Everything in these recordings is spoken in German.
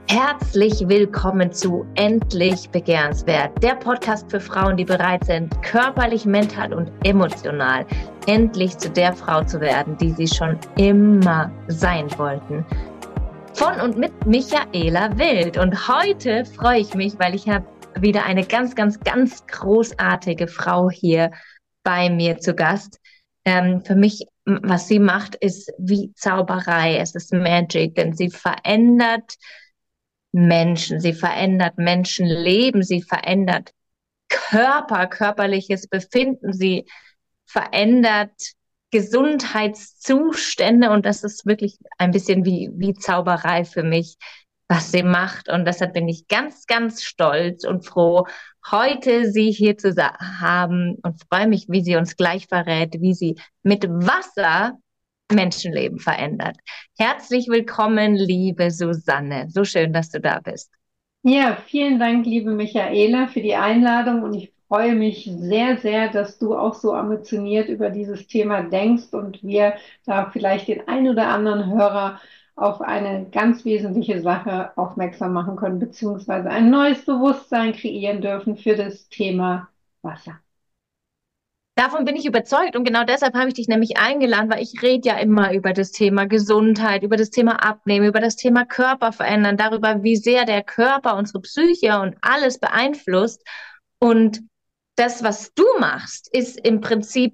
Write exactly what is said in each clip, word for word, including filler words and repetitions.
Herzlich willkommen zu Endlich Begehrenswert, der Podcast für Frauen, die bereit sind, körperlich, mental und emotional endlich zu der Frau zu werden, die sie schon immer sein wollten. Von und mit Michaela Wild. Und heute freue ich mich, weil ich habe wieder eine ganz, ganz, ganz großartige Frau hier bei mir zu Gast. Ähm, für mich, was sie macht, ist wie Zauberei. Es ist Magic, denn sie verändert Menschen, sie verändert Menschenleben, sie verändert Körper, körperliches Befinden, sie verändert Gesundheitszustände und das ist wirklich ein bisschen wie, wie Zauberei für mich, was sie macht und deshalb bin ich ganz, ganz stolz und froh, heute sie hier zu haben und freue mich, wie sie uns gleich verrät, wie sie mit Wasser Menschenleben verändert. Herzlich willkommen, liebe Susanne. So schön, dass du da bist. Ja, vielen Dank, liebe Michaela, für die Einladung und ich freue mich sehr, sehr, dass du auch so ambitioniert über dieses Thema denkst und wir da vielleicht den ein oder anderen Hörer auf eine ganz wesentliche Sache aufmerksam machen können, beziehungsweise ein neues Bewusstsein kreieren dürfen für das Thema Wasser. Davon bin ich überzeugt und genau deshalb habe ich dich nämlich eingeladen, weil ich rede ja immer über das Thema Gesundheit, über das Thema Abnehmen, über das Thema Körper verändern, darüber, wie sehr der Körper unsere Psyche und alles beeinflusst. Und das, was du machst, ist im Prinzip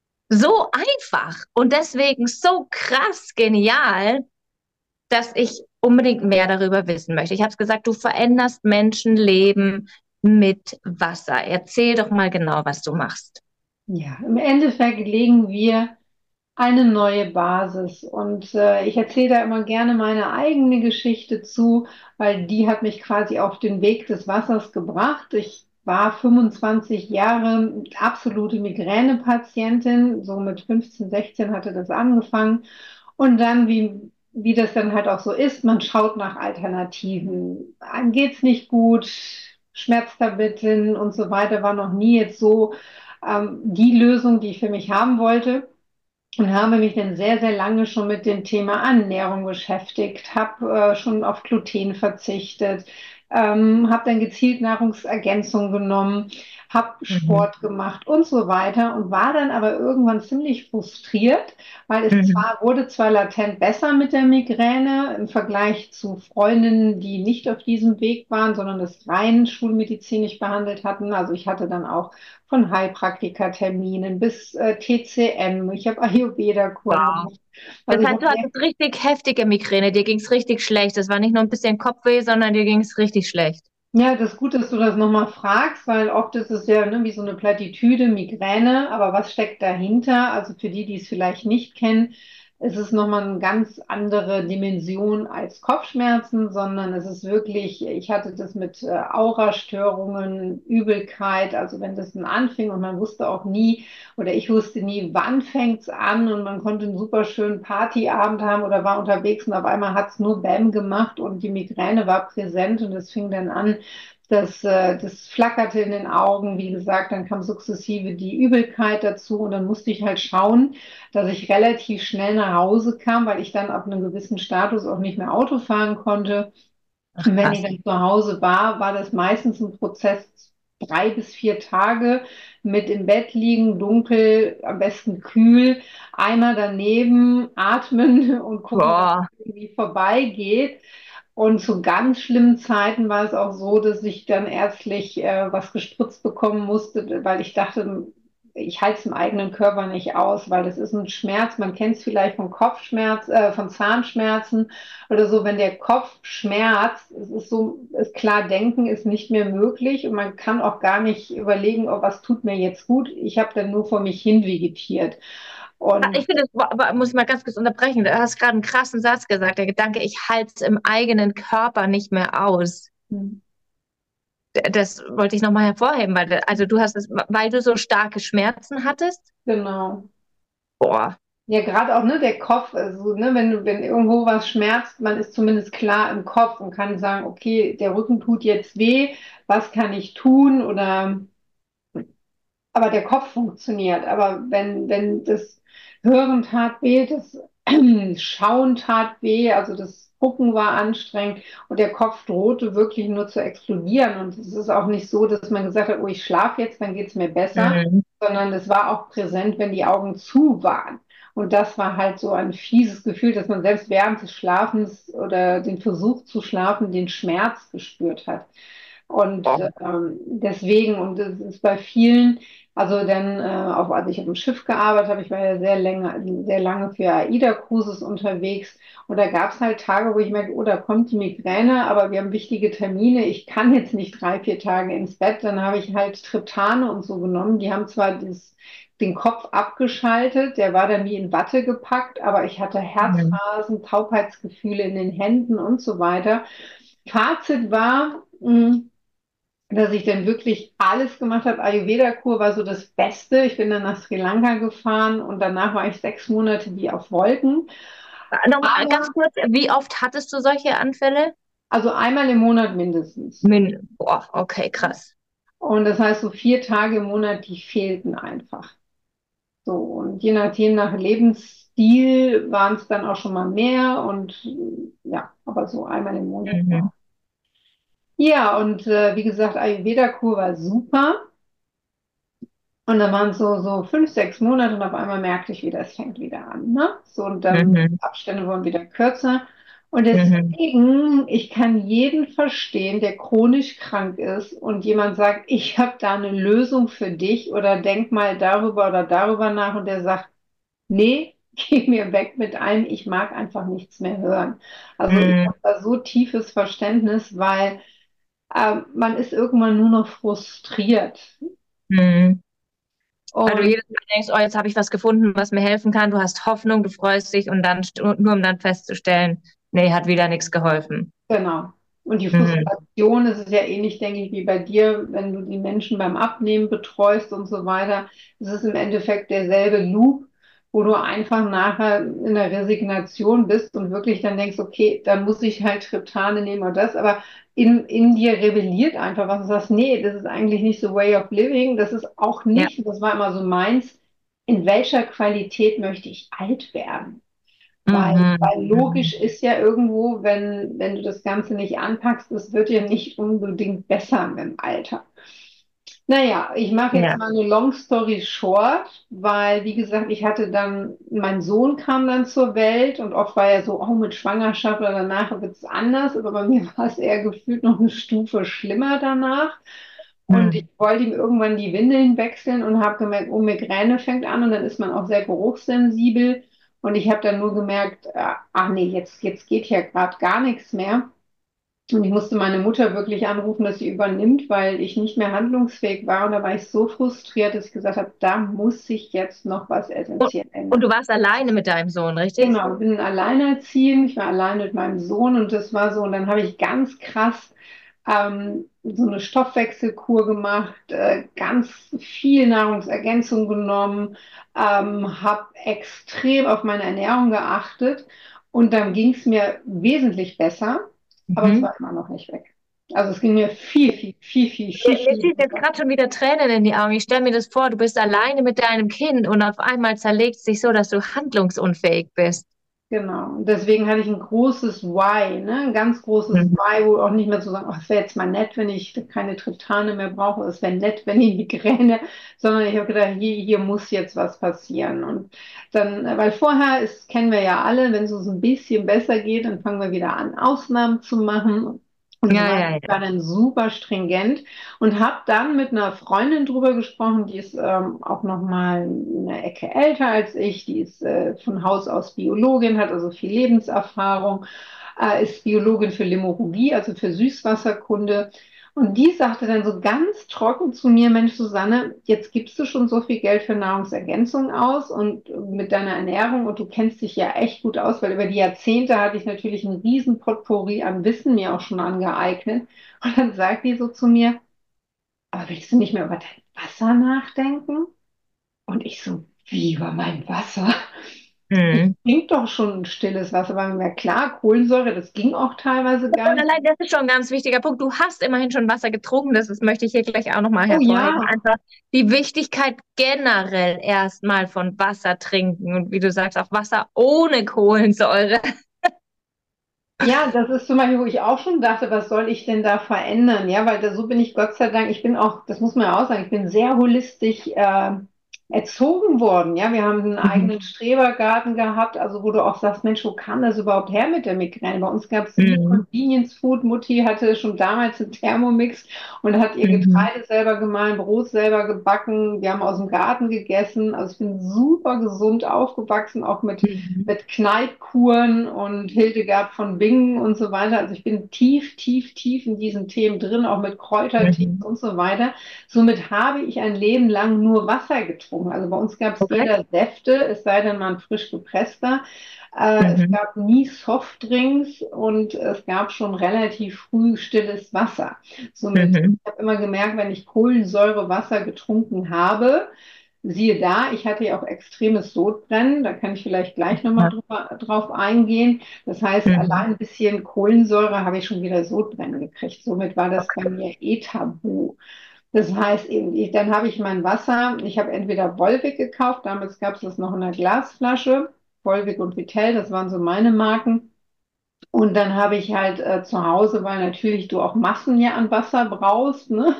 so einfach und deswegen so krass genial, dass ich unbedingt mehr darüber wissen möchte. Ich habe es gesagt, du veränderst Menschenleben mit Wasser. Erzähl doch mal genau, was du machst. Ja, im Endeffekt legen wir eine neue Basis. Und äh, ich erzähle da immer gerne meine eigene Geschichte zu, weil die hat mich quasi auf den Weg des Wassers gebracht. Ich war fünfundzwanzig Jahre absolute Migränepatientin, so mit fünfzehn, sechzehn hatte das angefangen. Und dann, wie, wie das dann halt auch so ist, man schaut nach Alternativen. Einem geht's nicht gut, Schmerztabletten und so weiter war noch nie jetzt so ähm, die Lösung, die ich für mich haben wollte. Und habe mich dann sehr, sehr lange schon mit dem Thema Ernährung beschäftigt, habe äh, schon auf Gluten verzichtet, ähm, habe dann gezielt Nahrungsergänzung genommen, habe Mhm. Sport gemacht und so weiter und war dann aber irgendwann ziemlich frustriert, weil es Mhm. zwar wurde zwar latent besser mit der Migräne im Vergleich zu Freundinnen, die nicht auf diesem Weg waren, sondern das rein schulmedizinisch behandelt hatten. Also ich hatte dann auch von Heilpraktikerterminen bis äh, T C M. Ich habe Ayurveda-Kuren Wow. gemacht. Das Also ich heißt, habe du hattest richtig heftige Migräne, dir ging's richtig schlecht. Das war nicht nur ein bisschen Kopfweh, sondern dir ging's richtig schlecht. ja, das ist gut, dass du das nochmal fragst, weil oft ist es ja ne, wie so eine Plattitüde, Migräne, aber was steckt dahinter? Also für die, die es vielleicht nicht kennen, ist es nochmal eine ganz andere Dimension als Kopfschmerzen, sondern es ist wirklich, ich hatte das mit äh, Aurastörungen, Übelkeit, also wenn das dann anfing und man wusste auch nie oder ich wusste nie, wann fängt's an und man konnte einen super schönen Partyabend haben oder war unterwegs und auf einmal hat's nur Bäm gemacht und die Migräne war präsent und es fing dann an, das, äh, das flackerte in den Augen, wie gesagt, dann kam sukzessive die Übelkeit dazu und dann musste ich halt schauen, dass ich relativ schnell nach Hause kam, weil ich dann ab einem gewissen Status auch nicht mehr Auto fahren konnte. Ach, Und wenn ich krass. dann zu Hause war, war das meistens ein Prozess drei bis vier Tage mit im Bett liegen, dunkel, am besten kühl, einmal daneben atmen und gucken, dass Boah. es irgendwie vorbeigeht. Und zu ganz schlimmen Zeiten war es auch so, dass ich dann ärztlich äh, was gespritzt bekommen musste, weil ich dachte, ich halte es im eigenen Körper nicht aus, weil das ist ein Schmerz. Man kennt es vielleicht von Kopfschmerz, äh, von Zahnschmerzen oder so, wenn der Kopf schmerzt, es ist so, ist klar, denken ist nicht mehr möglich und man kann auch gar nicht überlegen, oh, was tut mir jetzt gut. Ich habe dann nur vor mich hin vegetiert. Ich Und finde, das aber muss ich mal ganz kurz unterbrechen. Du hast gerade einen krassen Satz gesagt. Der Gedanke, ich halte es im eigenen Körper nicht mehr aus. Das wollte ich nochmal hervorheben, weil, also du hast es, weil du so starke Schmerzen hattest. genau. Boah. Ja, gerade auch, ne, der Kopf, also, ne, wenn, du- wenn irgendwo was schmerzt, man ist zumindest klar im Kopf und kann sagen, okay, der Rücken tut jetzt weh, was kann ich tun? Oder, aber der Kopf funktioniert. Aber wenn, wenn das Hören tat weh, das Schauen tat weh, also das Gucken war anstrengend und der Kopf drohte wirklich nur zu explodieren. Und es ist auch nicht so, dass man gesagt hat, oh, ich schlafe jetzt, dann geht es mir besser, Mhm. sondern es war auch präsent, wenn die Augen zu waren. Und das war halt so ein fieses Gefühl, dass man selbst während des Schlafens oder den Versuch zu schlafen den Schmerz gespürt hat. Und Oh. ähm, deswegen, und es ist bei vielen, also dann äh, auch, als ich auf dem Schiff gearbeitet habe, ich war ja sehr lange, sehr lange für AIDA Cruises unterwegs und da gab es halt Tage, wo ich merke, oh, da kommt die Migräne, aber wir haben wichtige Termine, ich kann jetzt nicht drei, vier Tage ins Bett, dann habe ich halt Triptane und so genommen, die haben zwar das, den Kopf abgeschaltet, der war dann wie in Watte gepackt, aber ich hatte Mhm. Herzrasen, Taubheitsgefühle in den Händen und so weiter. Fazit war, mh, dass ich dann wirklich alles gemacht habe. Ayurveda-Kur war so das Beste. Ich bin dann nach Sri Lanka gefahren und danach war ich sechs Monate wie auf Wolken. Nochmal Aber, ganz kurz, wie oft hattest du solche Anfälle? also einmal im Monat mindestens. Min Boah, okay, krass. Und das heißt, so vier Tage im Monat, die fehlten einfach. So, und je nachdem, nach Lebensstil waren es dann auch schon mal mehr und ja, aber so einmal im Monat Mhm. war. Ja, und äh, wie gesagt, Ayurveda-Kur war super. Und dann waren es so, so fünf, sechs Monate und auf einmal merkte ich wieder, es fängt wieder an, ne? So, und dann Mhm. Abstände wurden wieder kürzer. Und Mhm. deswegen, ich kann jeden verstehen, der chronisch krank ist und jemand sagt, ich habe da eine Lösung für dich oder denk mal darüber oder darüber nach und der sagt, nee, geh mir weg mit allem, ich mag einfach nichts mehr hören. Also ich Mhm. habe da so tiefes Verständnis, weil ähm, man ist irgendwann nur noch frustriert. Mhm. Weil du Und jedes Mal denkst, oh, jetzt habe ich was gefunden, was mir helfen kann. Du hast Hoffnung, du freust dich und dann, st- nur um dann festzustellen, nee, hat wieder nichts geholfen. genau. Und die Mhm. Frustration ist es ja ähnlich, denke ich, wie bei dir, wenn du die Menschen beim Abnehmen betreust und so weiter. Es ist im Endeffekt derselbe Loop, wo du einfach nachher in der Resignation bist und wirklich dann denkst, okay, dann muss ich halt Triptane nehmen oder das, aber in, in dir rebelliert einfach was und sagst, nee, das ist eigentlich nicht so Way of Living, das ist auch Ja. nicht, das war immer so meins, in welcher Qualität möchte ich alt werden? Weil, Mhm. weil Mhm. logisch ist ja irgendwo, wenn, wenn du das Ganze nicht anpackst, es wird ja nicht unbedingt besser mit dem Alter. Naja, ich mache jetzt Ja. mal eine Long Story short, weil, wie gesagt, ich hatte dann, mein Sohn kam dann zur Welt und oft war er so, oh, mit Schwangerschaft oder danach wird es anders, aber bei mir war es eher gefühlt noch eine Stufe schlimmer danach. Und ich Mhm. wollte ihm irgendwann die Windeln wechseln und habe gemerkt, oh, Migräne fängt an und dann ist man auch sehr geruchssensibel. Und ich habe dann nur gemerkt, äh, ach nee, jetzt, jetzt geht ja gerade gar nichts mehr. Und ich musste meine Mutter wirklich anrufen, dass sie übernimmt, weil ich nicht mehr handlungsfähig war. Und da war ich so frustriert, dass ich gesagt habe, da muss sich jetzt noch was Und, essentiell und ändern. du warst alleine mit deinem Sohn, richtig? Genau, ich bin alleinerziehend, ich war allein mit meinem Sohn und das war so, und dann habe ich ganz krass ähm, so eine Stoffwechselkur gemacht, äh, ganz viel Nahrungsergänzung genommen, ähm, habe extrem auf meine Ernährung geachtet und dann ging es mir wesentlich besser, aber es Mhm. war immer noch nicht weg. Also es ging mir viel, viel, viel, viel, Mir, viel, mir viel zieht jetzt besser. gerade schon wieder Tränen in die Augen. Ich stelle mir das vor, du bist alleine mit deinem Kind und auf einmal zerlegt es sich so, dass du handlungsunfähig bist. Genau. Und deswegen hatte ich ein großes Why, ne? Ein ganz großes Mhm. Why, wo auch nicht mehr zu sagen, oh, es wäre jetzt mal nett, wenn ich keine Triptane mehr brauche, es wäre nett, wenn ich Migräne, sondern ich habe gedacht, hier, hier muss jetzt was passieren. Und dann, äh, weil vorher ist, kennen wir ja alle, wenn es uns ein bisschen besser geht, dann fangen wir wieder an, Ausnahmen zu machen. Und so Ja, war, ja, ich war ja. dann super stringent und habe dann mit einer Freundin drüber gesprochen, die ist ähm, auch noch mal eine Ecke älter als ich, die ist äh, von Haus aus Biologin, hat also viel Lebenserfahrung, äh, ist Biologin für Limnologie, also für Süßwasserkunde. Und die sagte dann so ganz trocken zu mir, Mensch, Susanne, jetzt gibst du schon so viel Geld für Nahrungsergänzung aus und mit deiner Ernährung und du kennst dich ja echt gut aus, weil über die Jahrzehnte hatte ich natürlich einen riesen Potpourri an Wissen mir auch schon angeeignet. Und dann sagt die so zu mir, aber willst du nicht mehr über dein Wasser nachdenken? Und ich so, wie über mein Wasser? Mhm. trinke doch schon ein stilles Wasser. War mir klar, Kohlensäure, das ging auch teilweise gar Und nicht. allein das ist schon ein ganz wichtiger Punkt. Du hast immerhin schon Wasser getrunken. Das ist, möchte ich hier gleich auch nochmal Oh hervorheben. ja, Einfach die Wichtigkeit generell erstmal von Wasser trinken. Und wie du sagst, auch Wasser ohne Kohlensäure. ja, das ist zum Beispiel, wo ich auch schon dachte, was soll ich denn da verändern? Ja, weil da, so bin ich Gott sei Dank, ich bin auch, das muss man ja auch sagen, ich bin sehr holistisch äh, erzogen worden. Ja, wir haben einen Mhm. eigenen Strebergarten gehabt, also wo du auch sagst, Mensch, wo kam das überhaupt her mit der Migräne? Bei uns gab es nie Mhm. Convenience Food. Mutti hatte schon damals einen Thermomix und hat ihr Mhm. Getreide selber gemahlen, Brot selber gebacken. Wir haben aus dem Garten gegessen. Also ich bin super gesund aufgewachsen, auch mit Mhm. mit Kneippkuren und Hildegard von Bingen und so weiter. Also ich bin tief, tief, tief in diesen Themen drin, auch mit Kräutertees Mhm. und so weiter. Somit habe ich ein Leben lang nur Wasser getrunken. Also bei uns gab es Okay. weder Säfte, es sei denn mal ein frisch gepresster. Äh, es Mhm. gab nie Softdrinks und es gab schon relativ früh stilles Wasser. Somit, Mhm. ich habe immer gemerkt, wenn ich Kohlensäurewasser getrunken habe, siehe da, ich hatte ja auch extremes Sodbrennen, da kann ich vielleicht gleich nochmal Ja. drüber, drauf eingehen. Das heißt, Mhm. allein ein bisschen Kohlensäure habe ich schon wieder Sodbrennen gekriegt. Somit war das bei mir eh tabu. Das heißt, eben, ich, dann habe ich mein Wasser, ich habe entweder Volvic gekauft, damals gab es das noch in einer Glasflasche, Volvic und Vitell, das waren so meine Marken. Und dann habe ich halt äh, zu Hause, weil natürlich du auch Massen ja an Wasser brauchst, ne?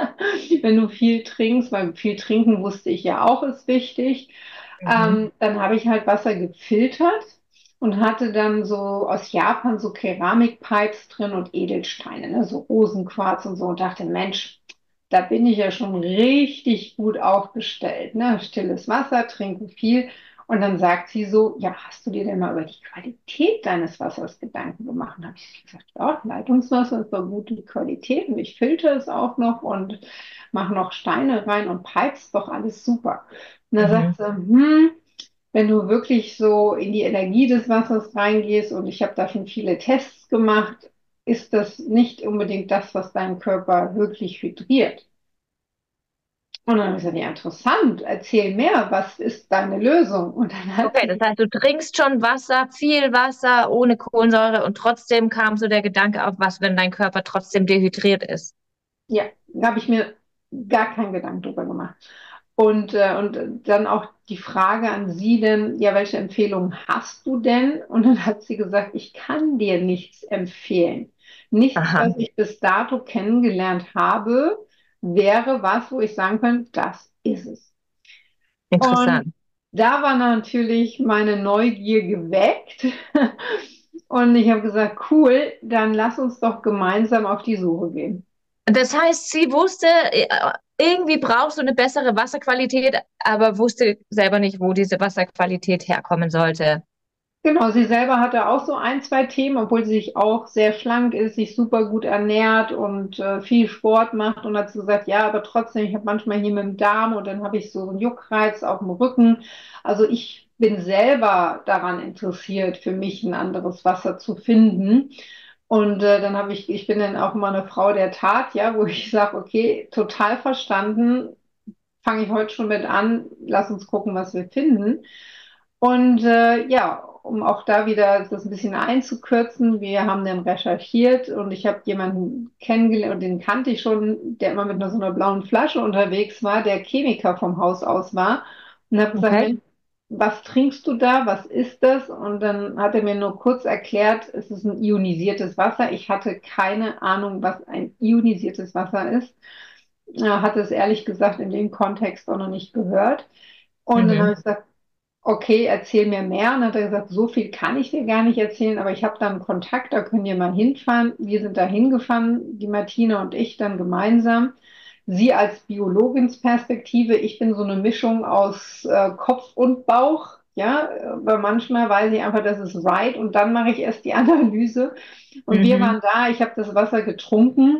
Wenn du viel trinkst, weil viel trinken wusste ich ja auch ist wichtig. Mhm. Ähm, dann habe ich halt Wasser gefiltert und hatte dann so aus Japan so Keramikpipes drin und Edelsteine, ne? So Rosenquarz und so und dachte, Mensch, da bin ich ja schon richtig gut aufgestellt, ne? Stilles Wasser, trinke viel. Und dann sagt sie so, ja, hast du dir denn mal über die Qualität deines Wassers Gedanken gemacht? Und habe ich gesagt, ja, Leitungswasser ist doch gute Qualität und ich filter es auch noch und mache noch Steine rein und pipes doch alles super. Und dann sagt Mhm. sie, hm, wenn du wirklich so in die Energie des Wassers reingehst und ich habe da schon viele Tests gemacht, ist das nicht unbedingt das, was deinen Körper wirklich hydriert. Und dann habe ich gesagt, ja, interessant, erzähl mehr, was ist deine Lösung? Und dann hat Okay, das sie heißt, du trinkst schon Wasser, viel Wasser, ohne Kohlensäure und trotzdem kam so der Gedanke auf, was, wenn dein Körper trotzdem dehydriert ist. ja, da habe ich mir gar keinen Gedanken drüber gemacht. Und, äh, und dann auch die Frage an sie denn, ja, welche Empfehlungen hast du denn? Und dann hat sie gesagt, ich kann dir nichts empfehlen. Nichts, Aha, was ich bis dato kennengelernt habe, wäre was, wo ich sagen könnte, das ist es. Und interessant. da war natürlich meine Neugier geweckt. Und ich habe gesagt, cool, dann lass uns doch gemeinsam auf die Suche gehen. Das heißt, sie wusste, äh, irgendwie brauchst du eine bessere Wasserqualität, aber wusste selber nicht, wo diese Wasserqualität herkommen sollte. Genau, sie selber hatte auch so ein, zwei Themen, obwohl sie sich auch sehr schlank ist, sich super gut ernährt und äh, viel Sport macht und hat so gesagt, ja, aber trotzdem, ich habe manchmal hier mit dem Darm und dann habe ich so einen Juckreiz auf dem Rücken. Also ich bin selber daran interessiert, für mich ein anderes Wasser zu finden. Und äh, dann habe ich, ich bin dann auch immer eine Frau der Tat, ja, wo ich sage, okay, total verstanden, fange ich heute schon mit an, lass uns gucken, was wir finden. Und äh, ja, um auch da wieder das ein bisschen einzukürzen, wir haben dann recherchiert und ich habe jemanden kennengelernt, und den kannte ich schon, der immer mit einer, so einer blauen Flasche unterwegs war, der Chemiker vom Haus aus war und habe gesagt, Okay. Mensch, was trinkst du da? Was ist das? Und dann hat er mir nur kurz erklärt, es ist ein ionisiertes Wasser. Ich hatte keine Ahnung, was ein ionisiertes Wasser ist. Er hat es ehrlich gesagt in dem Kontext auch noch nicht gehört. Und dann habe Mhm. ich gesagt, okay, erzähl mir mehr. Und dann hat er gesagt, so viel kann ich dir gar nicht erzählen, aber ich habe da einen Kontakt, da könnt ihr mal hinfahren. Wir sind da hingefahren, die Martina und ich dann gemeinsam. Sie als Biologinsperspektive, ich bin so eine Mischung aus äh, Kopf und Bauch. Ja, weil manchmal weiß ich einfach, das ist right und dann mache ich erst die Analyse. Und wir Mhm. waren da, ich habe das Wasser getrunken,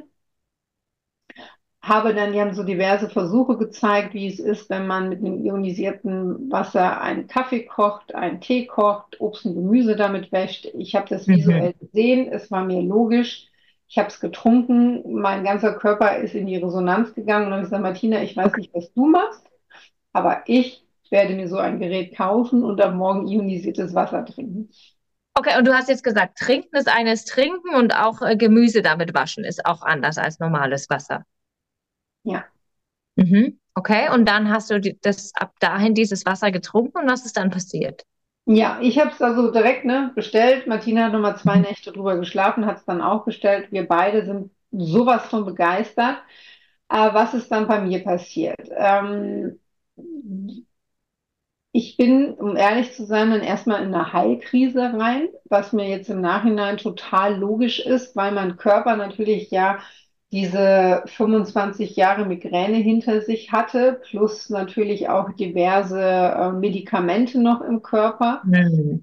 habe dann, die haben so diverse Versuche gezeigt, wie es ist, wenn man mit einem ionisierten Wasser einen Kaffee kocht, einen Tee kocht, Obst und Gemüse damit wäscht. Ich habe das Mhm. visuell gesehen, es war mir logisch. Ich habe es getrunken, mein ganzer Körper ist in die Resonanz gegangen und dann habe ich gesagt, Martina, ich weiß Okay. nicht, was du machst, aber ich Ich werde mir so ein Gerät kaufen und am Morgen ionisiertes Wasser trinken. Okay, und du hast jetzt gesagt, trinken ist eines Trinken und auch äh, Gemüse damit waschen ist auch anders als normales Wasser. Ja. Mhm. Okay, und dann hast du die, das ab dahin dieses Wasser getrunken und was ist dann passiert? Ja, ich habe es also direkt, ne, bestellt. Martina hat nochmal zwei Mhm. Nächte drüber geschlafen, hat es dann auch bestellt. Wir beide sind sowas von begeistert. Äh, was ist dann bei mir passiert? Ähm, Ich bin, um ehrlich zu sein, dann erstmal in eine Heilkrise rein, was mir jetzt im Nachhinein total logisch ist, weil mein Körper natürlich ja diese fünfundzwanzig Jahre Migräne hinter sich hatte, plus natürlich auch diverse äh, Medikamente noch im Körper. Mhm.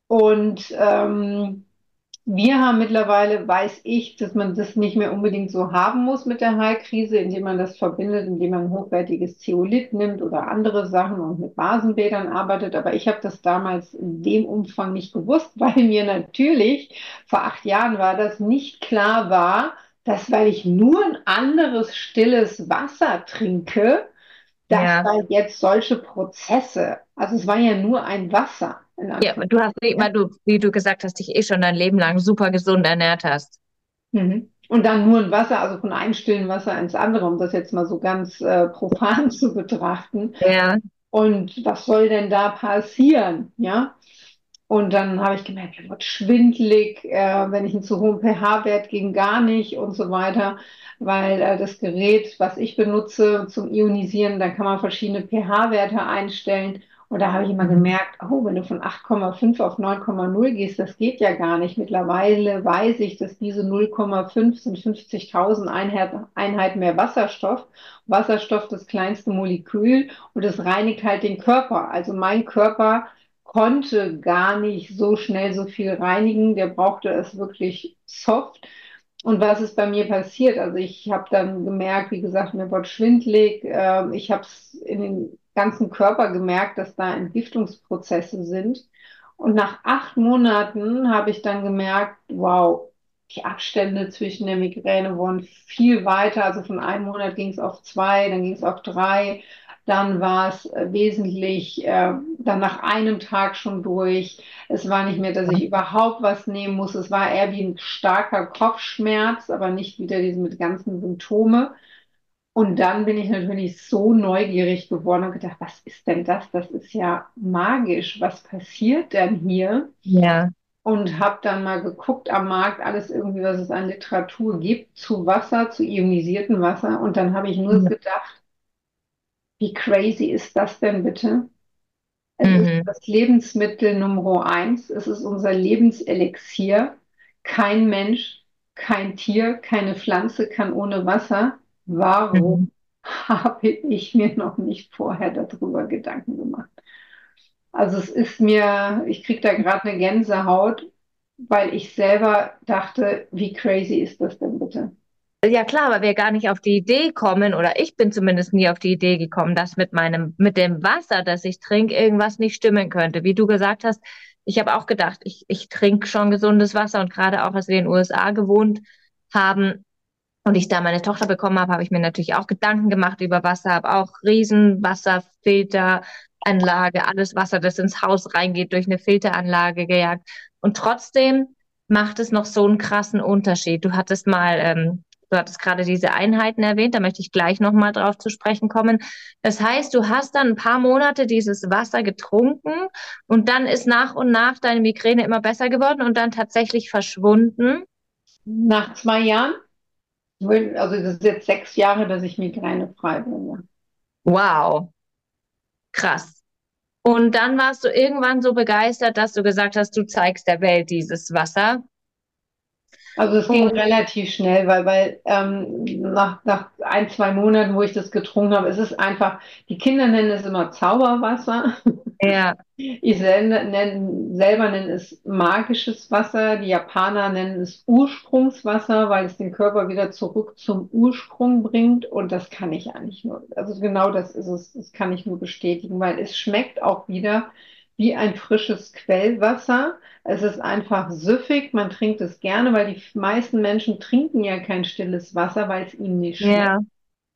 Und ähm, wir haben mittlerweile, weiß ich, dass man das nicht mehr unbedingt so haben muss mit der Heilkrise, indem man das verbindet, indem man hochwertiges Zeolit nimmt oder andere Sachen und mit Basenbädern arbeitet. Aber ich habe das damals in dem Umfang nicht gewusst, weil mir natürlich vor acht Jahren war das nicht klar war, dass weil ich nur ein anderes stilles Wasser trinke, dass Ja. da jetzt solche Prozesse, also es war ja nur ein Wasser in Ja, du hast, Anführungszeichen. weil du, wie du gesagt hast, dich eh schon dein Leben lang super gesund ernährt hast. Mhm. Und dann nur ein Wasser, also von einem stillen Wasser ins andere, um das jetzt mal so ganz äh, profan zu betrachten. Ja. Und was soll denn da passieren? Ja. Und dann habe ich gemerkt, mir wird schwindelig, äh, wenn ich einen zu hohen pH-Wert ging, gar nicht und so weiter, weil äh, das Gerät, was ich benutze zum Ionisieren, da kann man verschiedene pH-Werte einstellen. Und da habe ich immer Mhm. gemerkt, oh, wenn du von acht Komma fünf auf neun Komma null gehst, das geht ja gar nicht. Mittlerweile weiß ich, dass diese null Komma fünf sind fünfzigtausend Einheit, Einheiten mehr Wasserstoff. Wasserstoff das kleinste Molekül und es reinigt halt den Körper. Also mein Körper konnte gar nicht so schnell so viel reinigen. Der brauchte es wirklich soft. Und was ist bei mir passiert? Also ich habe dann gemerkt, wie gesagt, mir wurde schwindelig. Ähm, ich habe es in den ganzen Körper gemerkt, dass da Entgiftungsprozesse sind. Und nach acht Monaten habe ich dann gemerkt, wow, die Abstände zwischen der Migräne wurden viel weiter. Also von einem Monat ging es auf zwei, dann ging es auf drei. Dann war es äh, wesentlich, äh, dann nach einem Tag schon durch. Es war nicht mehr, dass ich überhaupt was nehmen muss. Es war eher wie ein starker Kopfschmerz, aber nicht wieder diese mit ganzen Symptome. Und dann bin ich natürlich so neugierig geworden und gedacht, was ist denn das? Das ist ja magisch. Was passiert denn hier? Ja. Und habe dann mal geguckt am Markt, alles irgendwie, was es an Literatur gibt, zu Wasser, zu ionisiertem Wasser. Und dann habe ich nur Ja. gedacht, wie crazy ist das denn bitte? Es ist Mhm. das Lebensmittel Nummer eins. Es ist unser Lebenselixier. Kein Mensch, kein Tier, keine Pflanze kann ohne Wasser. Warum Mhm. habe ich mir noch nicht vorher darüber Gedanken gemacht? Also es ist mir, ich kriege da gerade eine Gänsehaut, weil ich selber dachte, wie crazy ist das denn bitte? Ja klar, weil wir gar nicht auf die Idee kommen, oder ich bin zumindest nie auf die Idee gekommen, dass mit meinem, mit dem Wasser, das ich trinke, irgendwas nicht stimmen könnte. Wie du gesagt hast, ich habe auch gedacht, ich, ich trinke schon gesundes Wasser und gerade auch, als wir in den U S A gewohnt haben und ich da meine Tochter bekommen habe, habe ich mir natürlich auch Gedanken gemacht über Wasser, habe auch riesen Wasserfilteranlage, alles Wasser, das ins Haus reingeht, durch eine Filteranlage gejagt. Und trotzdem macht es noch so einen krassen Unterschied. Du hattest mal, ähm, du hattest gerade diese Einheiten erwähnt, da möchte ich gleich nochmal drauf zu sprechen kommen. Das heißt, du hast dann ein paar Monate dieses Wasser getrunken und dann ist nach und nach deine Migräne immer besser geworden und dann tatsächlich verschwunden. Nach zwei Jahren, also das ist jetzt sechs Jahre, dass ich migränefrei bin. Ja. Wow, krass. Und dann warst du irgendwann so begeistert, dass du gesagt hast, du zeigst der Welt dieses Wasser. Also es ging Und relativ schnell, weil, weil ähm, nach, nach ein, zwei Monaten, wo ich das getrunken habe, es ist einfach, die Kinder nennen es immer Zauberwasser. ja, Ich selber nenne, selber nenne es magisches Wasser. Die Japaner nennen es Ursprungswasser, weil es den Körper wieder zurück zum Ursprung bringt. Und das kann ich eigentlich nur, also genau das ist es, das kann ich nur bestätigen, weil es schmeckt auch wieder wie ein frisches Quellwasser. Es ist einfach süffig, man trinkt es gerne, weil die meisten Menschen trinken ja kein stilles Wasser, weil es ihnen nicht schmeckt. ja,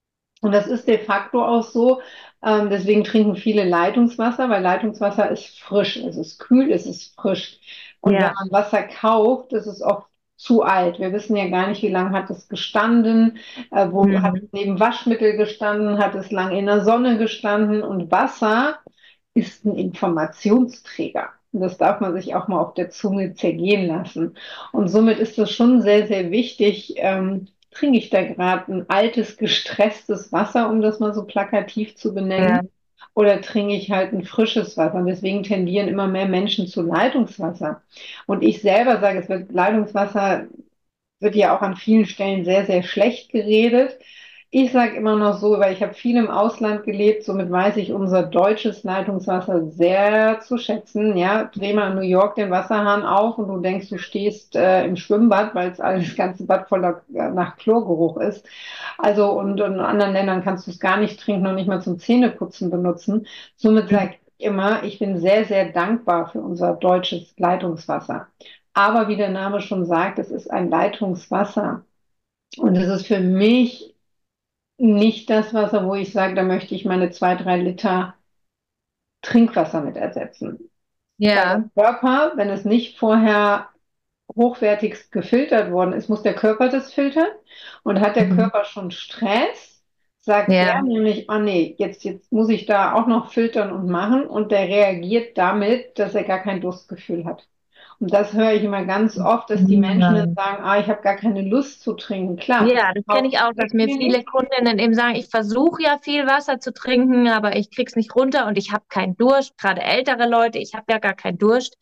Und das ist de facto auch so. Ähm, deswegen trinken viele Leitungswasser, weil Leitungswasser ist frisch, es ist kühl, es ist frisch. Und wenn Ja. man Wasser kauft, ist es oft zu alt. Wir wissen ja gar nicht, wie lange hat es gestanden, äh, wo hat es Mhm. neben Waschmittel gestanden, hat es lange in der Sonne gestanden. Und Wasser ist ein Informationsträger. Und das darf man sich auch mal auf der Zunge zergehen lassen. Und somit ist es schon sehr, sehr wichtig, ähm, trinke ich da gerade ein altes, gestresstes Wasser, um das mal so plakativ zu benennen, Ja. oder trinke ich halt ein frisches Wasser? Und deswegen tendieren immer mehr Menschen zu Leitungswasser. Und ich selber sage, es wird Leitungswasser wird ja auch an vielen Stellen sehr, sehr schlecht geredet. Ich sage immer noch so, weil ich habe viel im Ausland gelebt, somit weiß ich unser deutsches Leitungswasser sehr zu schätzen. Ja, dreh mal in New York den Wasserhahn auf und du denkst, du stehst äh, im Schwimmbad, weil es alles das ganze Bad voller äh, nach Chlorgeruch ist. Also und, und in anderen Ländern kannst du es gar nicht trinken und nicht mal zum Zähneputzen benutzen. Somit sage ich immer, ich bin sehr, sehr dankbar für unser deutsches Leitungswasser. Aber wie der Name schon sagt, es ist ein Leitungswasser. Und es ist für mich nicht das Wasser, wo ich sage, da möchte ich meine zwei, drei Liter Trinkwasser mit ersetzen. Weil der Ja. Körper, wenn es nicht vorher hochwertigst gefiltert worden ist, muss der Körper das filtern. Und hat der Mhm. Körper schon Stress, sagt der Ja. nämlich, oh nee, jetzt, jetzt muss ich da auch noch filtern und machen. Und der reagiert damit, dass er gar kein Durstgefühl hat. Und das höre ich immer ganz oft, dass die Menschen dann Mhm. sagen, ah, ich habe gar keine Lust zu trinken. Klar, Ja, das kenne ich auch, dass schmeckt mir mir viele nicht. Kundinnen eben sagen, ich versuche ja viel Wasser zu trinken, aber ich krieg's nicht runter und ich habe keinen Durst. Gerade ältere Leute, ich habe ja gar keinen Durst.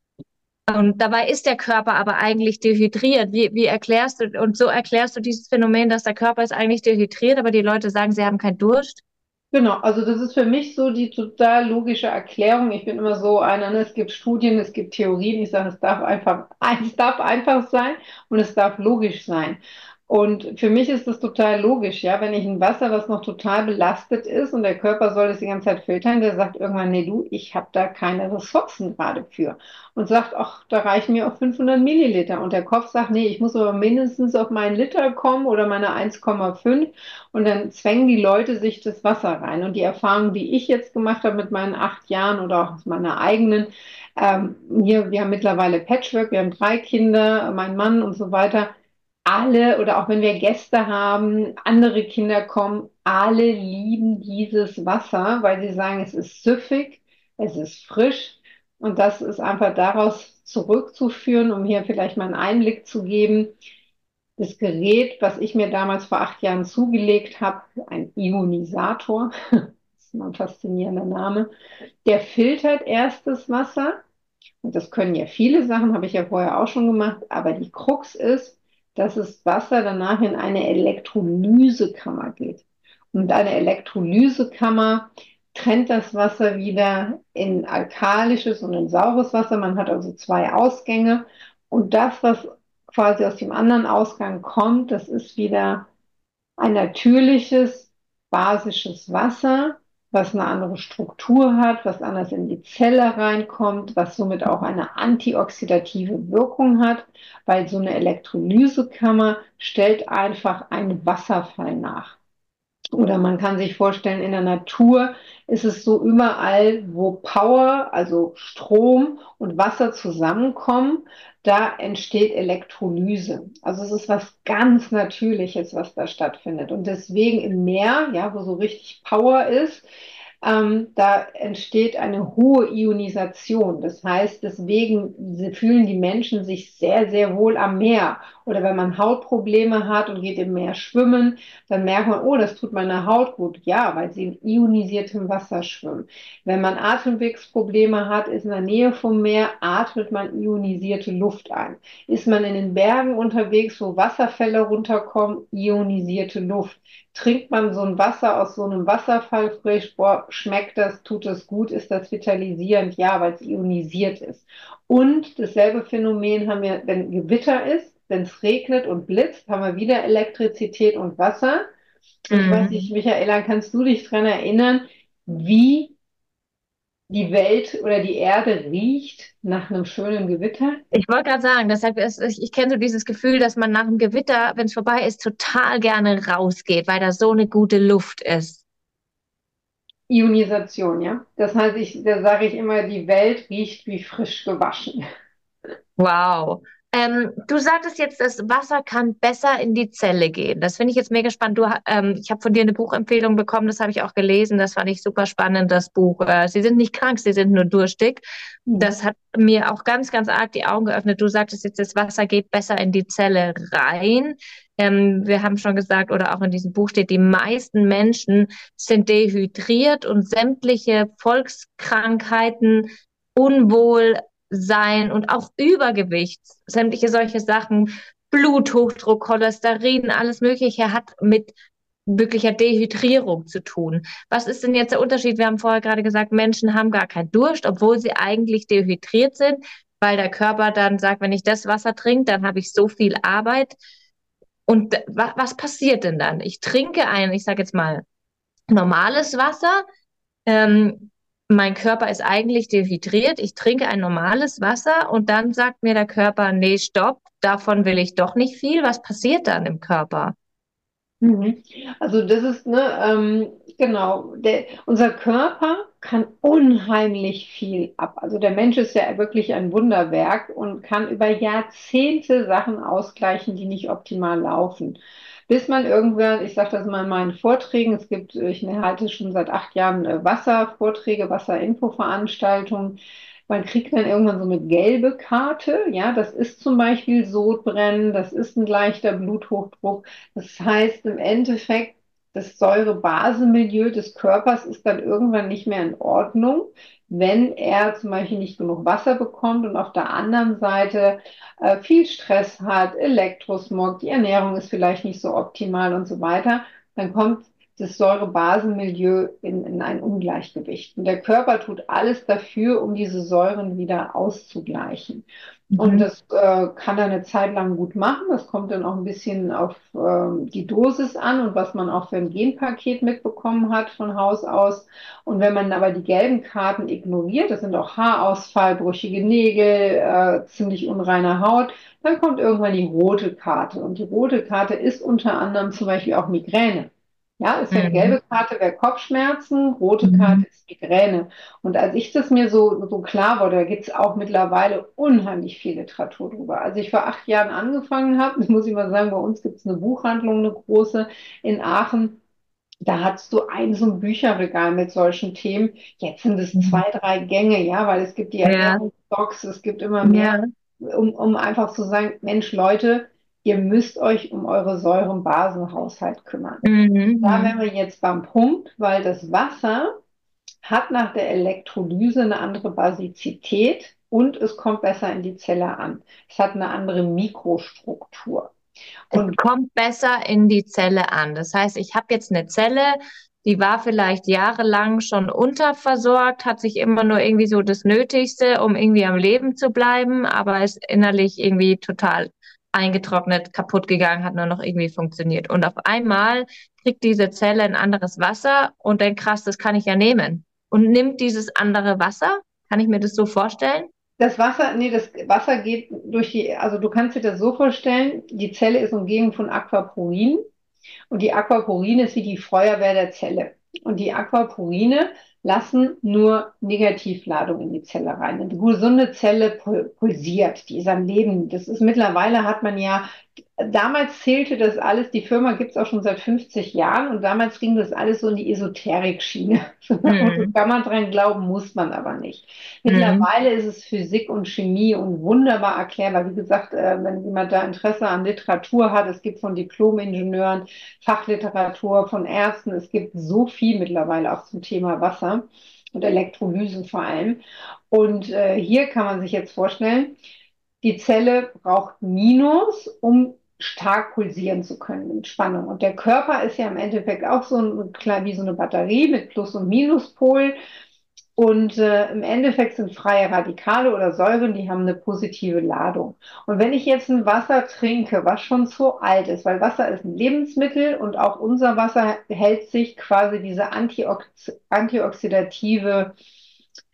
Und dabei ist der Körper aber eigentlich dehydriert. Wie, wie erklärst du, und so erklärst du dieses Phänomen, dass der Körper ist eigentlich dehydriert, aber die Leute sagen, sie haben keinen Durst? Genau, also das ist für mich so die total logische Erklärung. Ich bin immer so einer, ne, es gibt Studien, es gibt Theorien. Ich sage, es darf einfach, es darf einfach sein und es darf logisch sein. Und für mich ist das total logisch, ja, wenn ich ein Wasser, was noch total belastet ist und der Körper soll das die ganze Zeit filtern, der sagt irgendwann, nee, du, ich habe da keine Ressourcen gerade für. Und sagt, ach, da reichen mir auch fünfhundert Milliliter. Und der Kopf sagt, nee, ich muss aber mindestens auf meinen Liter kommen oder meine eins Komma fünf. Und dann zwängen die Leute sich das Wasser rein. Und die Erfahrung, die ich jetzt gemacht habe mit meinen acht Jahren oder auch aus meiner eigenen, ähm, hier, wir haben mittlerweile Patchwork, wir haben drei Kinder, mein Mann und so weiter. Alle oder auch wenn wir Gäste haben, andere Kinder kommen, alle lieben dieses Wasser, weil sie sagen, es ist süffig, es ist frisch. Und das ist einfach daraus zurückzuführen, um hier vielleicht mal einen Einblick zu geben. Das Gerät, was ich mir damals vor acht Jahren zugelegt habe, ein Ionisator, das ist mal ein faszinierender Name, der filtert erst das Wasser. Und das können ja viele Sachen, habe ich ja vorher auch schon gemacht. Aber die Krux ist, dass das Wasser danach in eine Elektrolysekammer geht. Und eine Elektrolysekammer trennt das Wasser wieder in alkalisches und in saures Wasser. Man hat also zwei Ausgänge. Und das, was quasi aus dem anderen Ausgang kommt, das ist wieder ein natürliches, basisches Wasser, was eine andere Struktur hat, was anders in die Zelle reinkommt, was somit auch eine antioxidative Wirkung hat, weil so eine Elektrolysekammer stellt einfach einen Wasserfall nach. Oder man kann sich vorstellen, in der Natur ist es so überall, wo Power, also Strom und Wasser zusammenkommen, da entsteht Elektrolyse. Also es ist was ganz Natürliches, was da stattfindet. Und deswegen im Meer, ja, wo so richtig Power ist, ähm, da entsteht eine hohe Ionisation. Das heißt, deswegen fühlen die Menschen sich sehr, sehr wohl am Meer. Oder wenn man Hautprobleme hat und geht im Meer schwimmen, dann merkt man, oh, das tut meiner Haut gut. Ja, weil sie in ionisiertem Wasser schwimmen. Wenn man Atemwegsprobleme hat, ist in der Nähe vom Meer, atmet man ionisierte Luft ein. Ist man in den Bergen unterwegs, wo Wasserfälle runterkommen, ionisierte Luft. Trinkt man so ein Wasser aus so einem Wasserfall frisch, boah, schmeckt das, tut es gut, ist das vitalisierend? Ja, weil es ionisiert ist. Und dasselbe Phänomen haben wir, wenn Gewitter ist, wenn es regnet und blitzt, haben wir wieder Elektrizität und Wasser. Ich weiß Mhm. nicht, Michaela, kannst du dich daran erinnern, wie die Welt oder die Erde riecht nach einem schönen Gewitter? Ich wollte gerade sagen, deshalb ist, ich, ich kenne so dieses Gefühl, dass man nach dem Gewitter, wenn es vorbei ist, total gerne rausgeht, weil da so eine gute Luft ist. Ionisation, ja. Das heißt, ich, da sage ich immer, die Welt riecht wie frisch gewaschen. Wow. Ähm, du sagtest jetzt, das Wasser kann besser in die Zelle gehen. Das finde ich jetzt mega spannend. Du, ha- ähm, ich habe von dir eine Buchempfehlung bekommen, das habe ich auch gelesen. Das fand ich super spannend, das Buch. Äh, Sie sind nicht krank, sie sind nur durstig. Mhm. Das hat mir auch ganz, ganz arg die Augen geöffnet. Du sagtest jetzt, das Wasser geht besser in die Zelle rein. Ähm, wir haben schon gesagt, oder auch in diesem Buch steht, die meisten Menschen sind dehydriert und sämtliche Volkskrankheiten, Unwohlsein und auch Übergewicht, sämtliche solche Sachen, Bluthochdruck, Cholesterin, alles Mögliche hat mit wirklicher Dehydrierung zu tun. Was ist denn jetzt der Unterschied? Wir haben vorher gerade gesagt, Menschen haben gar keinen Durst, obwohl sie eigentlich dehydriert sind, weil der Körper dann sagt, wenn ich das Wasser trinke, dann habe ich so viel Arbeit. Und wa was passiert denn dann? Ich trinke ein, ich sage jetzt mal, normales Wasser. Ähm, Mein Körper ist eigentlich dehydriert. Ich trinke ein normales Wasser und dann sagt mir der Körper, nee, stopp, davon will ich doch nicht viel. Was passiert dann im Körper? Mhm. Also das ist, ne, ähm, genau, der, unser Körper kann unheimlich viel ab. Also der Mensch ist ja wirklich ein Wunderwerk und kann über Jahrzehnte Sachen ausgleichen, die nicht optimal laufen. Bis man irgendwann, ich sage das mal in meinen Vorträgen, es gibt, ich halte schon seit acht Jahren äh, Wasservorträge, Wasserinfoveranstaltungen. Man kriegt dann irgendwann so eine gelbe Karte, ja, das ist zum Beispiel Sodbrennen, das ist ein leichter Bluthochdruck. Das heißt im Endeffekt, das Säure-Base-Milieu des Körpers ist dann irgendwann nicht mehr in Ordnung, wenn er zum Beispiel nicht genug Wasser bekommt und auf der anderen Seite äh, viel Stress hat, Elektrosmog, die Ernährung ist vielleicht nicht so optimal und so weiter. Dann kommt das Säure-Base-Milieu in, in ein Ungleichgewicht. Und der Körper tut alles dafür, um diese Säuren wieder auszugleichen. Und Mhm. das äh, kann er eine Zeit lang gut machen. Das kommt dann auch ein bisschen auf ähm, die Dosis an und was man auch für ein Genpaket mitbekommen hat von Haus aus. Und wenn man aber die gelben Karten ignoriert, das sind auch Haarausfall, brüchige Nägel, äh, ziemlich unreine Haut, dann kommt irgendwann die rote Karte. Und die rote Karte ist unter anderem zum Beispiel auch Migräne. Ja, ist ja Mhm. gelbe Karte wäre Kopfschmerzen, rote Karte Mhm. ist Migräne. Und als ich das mir so, so klar wurde, da gibt es auch mittlerweile unheimlich viel Literatur drüber. Als ich vor acht Jahren angefangen habe, muss ich mal sagen, bei uns gibt es eine Buchhandlung, eine große in Aachen. Da hast du ein so ein Bücherregal mit solchen Themen. Jetzt sind es Mhm. zwei, drei Gänge, ja, weil es gibt die Ja, Ernährungsbox, es gibt immer mehr, ja. um, um einfach zu sagen, Mensch, Leute, ihr müsst euch um eure Säurenbasenhaushalt kümmern. Da wären Mhm. wir jetzt beim Punkt, weil das Wasser hat nach der Elektrolyse eine andere Basizität und es kommt besser in die Zelle an. Es hat eine andere Mikrostruktur. Es Und kommt besser in die Zelle an. Das heißt, ich habe jetzt eine Zelle, die war vielleicht jahrelang schon unterversorgt, hat sich immer nur irgendwie so das Nötigste, um irgendwie am Leben zu bleiben, aber ist innerlich irgendwie total eingetrocknet, kaputt gegangen, hat nur noch irgendwie funktioniert. Und auf einmal kriegt diese Zelle ein anderes Wasser und denkt, krass, das kann ich ja nehmen. Und nimmt dieses andere Wasser. Kann ich mir das so vorstellen? das Wasser, nee, das Wasser geht durch die, also du kannst dir das so vorstellen, die Zelle ist umgeben von Aquaporin. Und die Aquaporine ist wie die Feuerwehr der Zelle. Und die Aquaporine lassen nur Negativladung in die Zelle rein. Eine gesunde Zelle pulsiert, die ist am Leben. Das ist mittlerweile hat man ja, damals zählte das alles, die Firma gibt es auch schon seit fünfzig Jahren und damals ging das alles so in die Esoterik-Schiene. Mhm. Kann man dran glauben, muss man aber nicht. Mhm. Mittlerweile ist es Physik und Chemie und wunderbar erklärbar. Wie gesagt, äh, wenn jemand da Interesse an Literatur hat, es gibt von Diplom-Ingenieuren Fachliteratur von Ärzten. Es gibt so viel mittlerweile auch zum Thema Wasser und Elektrolyse vor allem. Und äh, hier kann man sich jetzt vorstellen, die Zelle braucht Minus, um stark pulsieren zu können mit Spannung. Und der Körper ist ja im Endeffekt auch so ein, wie so eine Batterie mit Plus- und Minuspol. Und äh, im Endeffekt sind freie Radikale oder Säuren, die haben eine positive Ladung. Und wenn ich jetzt ein Wasser trinke, was schon zu alt ist, weil Wasser ist ein Lebensmittel und auch unser Wasser hält sich quasi diese Antiox antioxidative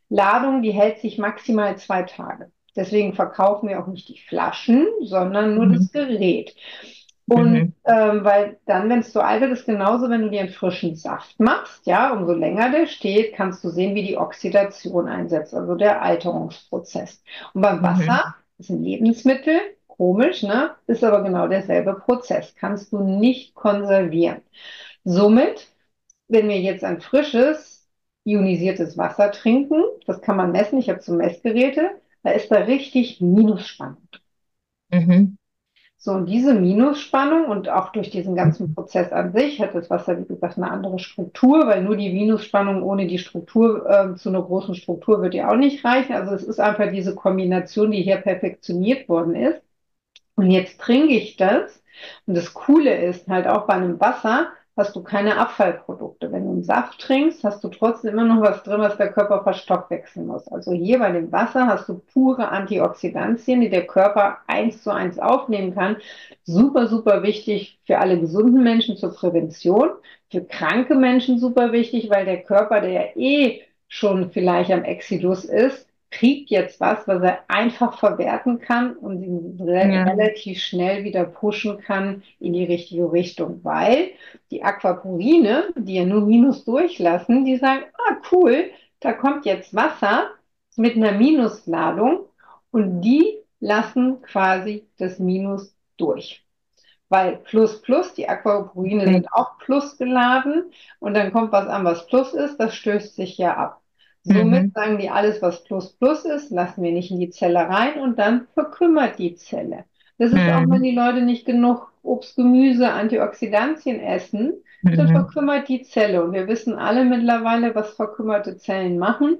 Ladung, die hält sich maximal zwei Tage. Deswegen verkaufen wir auch nicht die Flaschen, sondern nur Mhm. das Gerät. Und Mhm. ähm, weil dann, wenn es so alt wird, ist genauso, wenn du dir einen frischen Saft machst, ja, umso länger der steht, kannst du sehen, wie die Oxidation einsetzt, also der Alterungsprozess. Und beim Mhm. Wasser ist ein Lebensmittel, komisch, ne? Ist aber genau derselbe Prozess. Kannst du nicht konservieren. Somit, wenn wir jetzt ein frisches, ionisiertes Wasser trinken, das kann man messen, ich habe so Messgeräte, da ist da richtig Minusspannung. Mhm. So, und diese Minusspannung und auch durch diesen ganzen Prozess an sich hat das Wasser, wie gesagt, eine andere Struktur, weil nur die Minusspannung ohne die Struktur äh, zu einer großen Struktur wird ja auch nicht reichen. Also es ist einfach diese Kombination, die hier perfektioniert worden ist. Und jetzt trinke ich das. Und das Coole ist halt auch bei einem Wasser hast du keine Abfallprodukte. Wenn du einen Saft trinkst, hast du trotzdem immer noch was drin, was der Körper verstoffwechseln muss. Also hier bei dem Wasser hast du pure Antioxidantien, die der Körper eins zu eins aufnehmen kann. Super, super wichtig für alle gesunden Menschen zur Prävention. Für kranke Menschen super wichtig, weil der Körper, der ja eh schon vielleicht am Exodus ist, kriegt jetzt was, was er einfach verwerten kann und ihn re Ja. relativ schnell wieder pushen kann in die richtige Richtung, weil die Aquaporine, die ja nur Minus durchlassen, die sagen, ah cool, da kommt jetzt Wasser mit einer Minusladung und die lassen quasi das Minus durch. Weil Plus Plus, die Aquaporine Okay. sind auch Plus geladen und dann kommt was an, was Plus ist, das stößt sich ja ab. Somit Mhm. sagen die, alles, was Plus Plus ist, lassen wir nicht in die Zelle rein und dann verkümmert die Zelle. Das ist auch, wenn Mhm. die Leute nicht genug Obst, Gemüse, Antioxidantien essen, dann Mhm. verkümmert die Zelle. Und wir wissen alle mittlerweile, was verkümmerte Zellen machen.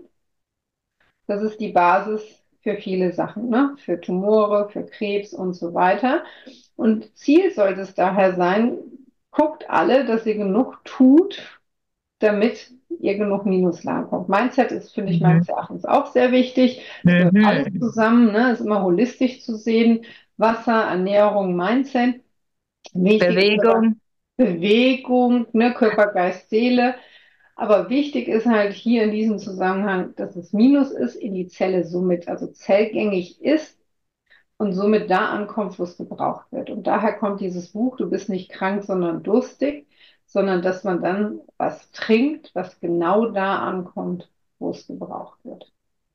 Das ist die Basis für viele Sachen, ne? Für Tumore, für Krebs und so weiter. Und Ziel sollte es daher sein, guckt alle, dass ihr genug tut, damit ihr genug Minuslagen kommt. Mindset ist, finde ich, Mhm. meines Erachtens auch sehr wichtig. Es gehört alles Mhm. zusammen, ne? Es ist immer holistisch zu sehen. Wasser, Ernährung, Mindset. Wichtig ist aber Bewegung. Bewegung, ne? Körper, Geist, Seele. Aber wichtig ist halt hier in diesem Zusammenhang, dass es Minus ist, in die Zelle somit, also zellgängig ist und somit da ankommt, wo es gebraucht wird. Und daher kommt dieses Buch, du bist nicht krank, sondern durstig, sondern dass man dann was trinkt, was genau da ankommt, wo es gebraucht wird.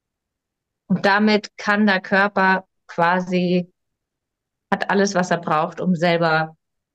Und damit kann der Körper quasi, hat alles, was er braucht, um selber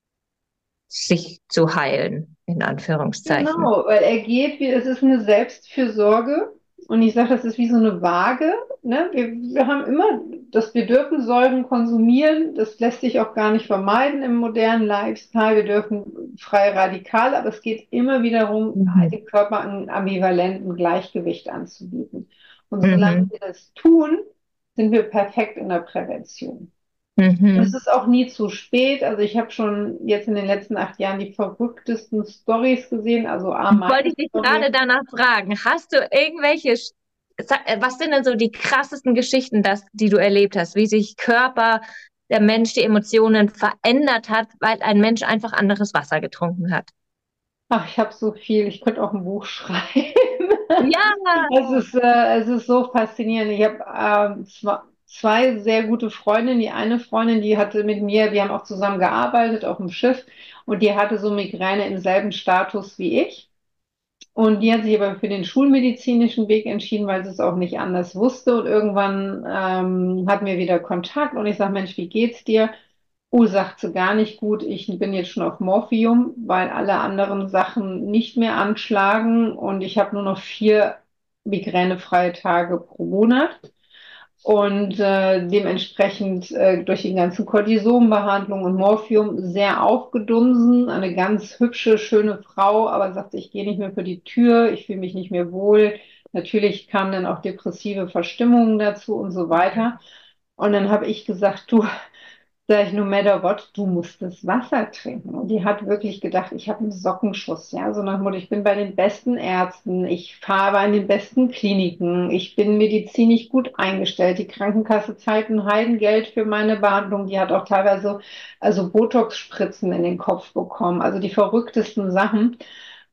sich zu heilen, in Anführungszeichen. Genau, weil er geht, wie, es ist eine Selbstfürsorge und ich sage, das ist wie so eine Waage. Ne? Wir, wir haben immer, dass wir dürfen Säuren konsumieren, das lässt sich auch gar nicht vermeiden im modernen Lifestyle. Wir dürfen frei radikal, aber es geht immer wieder darum, halt Mhm. dem Körper ein ambivalenten Gleichgewicht anzubieten. Und solange Mhm. wir das tun, sind wir perfekt in der Prävention. Und es Mhm. ist auch nie zu spät. Also ich habe schon jetzt in den letzten acht Jahren die verrücktesten Stories gesehen. Also A, Wollte meine ich dich Story. gerade danach fragen. Hast du irgendwelche, Sch- Sag- äh, was sind denn so die krassesten Geschichten, das, die du erlebt hast, wie sich Körper, der Mensch, die Emotionen verändert hat, weil ein Mensch einfach anderes Wasser getrunken hat? Ach, ich habe so viel. Ich könnte auch ein Buch schreiben. Ja. Es ist, äh, es ist so faszinierend. Ich habe ähm, zwei, zwei sehr gute Freundinnen. Die eine Freundin, die hatte mit mir, wir haben auch zusammen gearbeitet auf dem Schiff und die hatte so Migräne im selben Status wie ich. Und die hat sich aber für den schulmedizinischen Weg entschieden, weil sie es auch nicht anders wusste. Und irgendwann ähm, hatten wir wieder Kontakt und ich sage, Mensch, wie geht's dir? Oh, sagt sie gar nicht gut. Ich bin jetzt schon auf Morphium, weil alle anderen Sachen nicht mehr anschlagen und ich habe nur noch vier migränefreie Tage pro Monat. Und äh, dementsprechend äh, durch die ganzen Cortisonbehandlungen und Morphium sehr aufgedunsen. Eine ganz hübsche, schöne Frau, aber sagte, ich gehe nicht mehr für die Tür, ich fühle mich nicht mehr wohl. Natürlich kamen dann auch depressive Verstimmungen dazu und so weiter. Und dann habe ich gesagt, du, sag ich, no matter what, du musst das Wasser trinken. Und die hat wirklich gedacht, ich habe einen Sockenschuss, ja, so nach dem Motto, ich bin bei den besten Ärzten, ich fahre in den besten Kliniken, ich bin medizinisch gut eingestellt, die Krankenkasse zahlt ein Heidengeld für meine Behandlung, die hat auch teilweise also Botox-Spritzen in den Kopf bekommen, also die verrücktesten Sachen.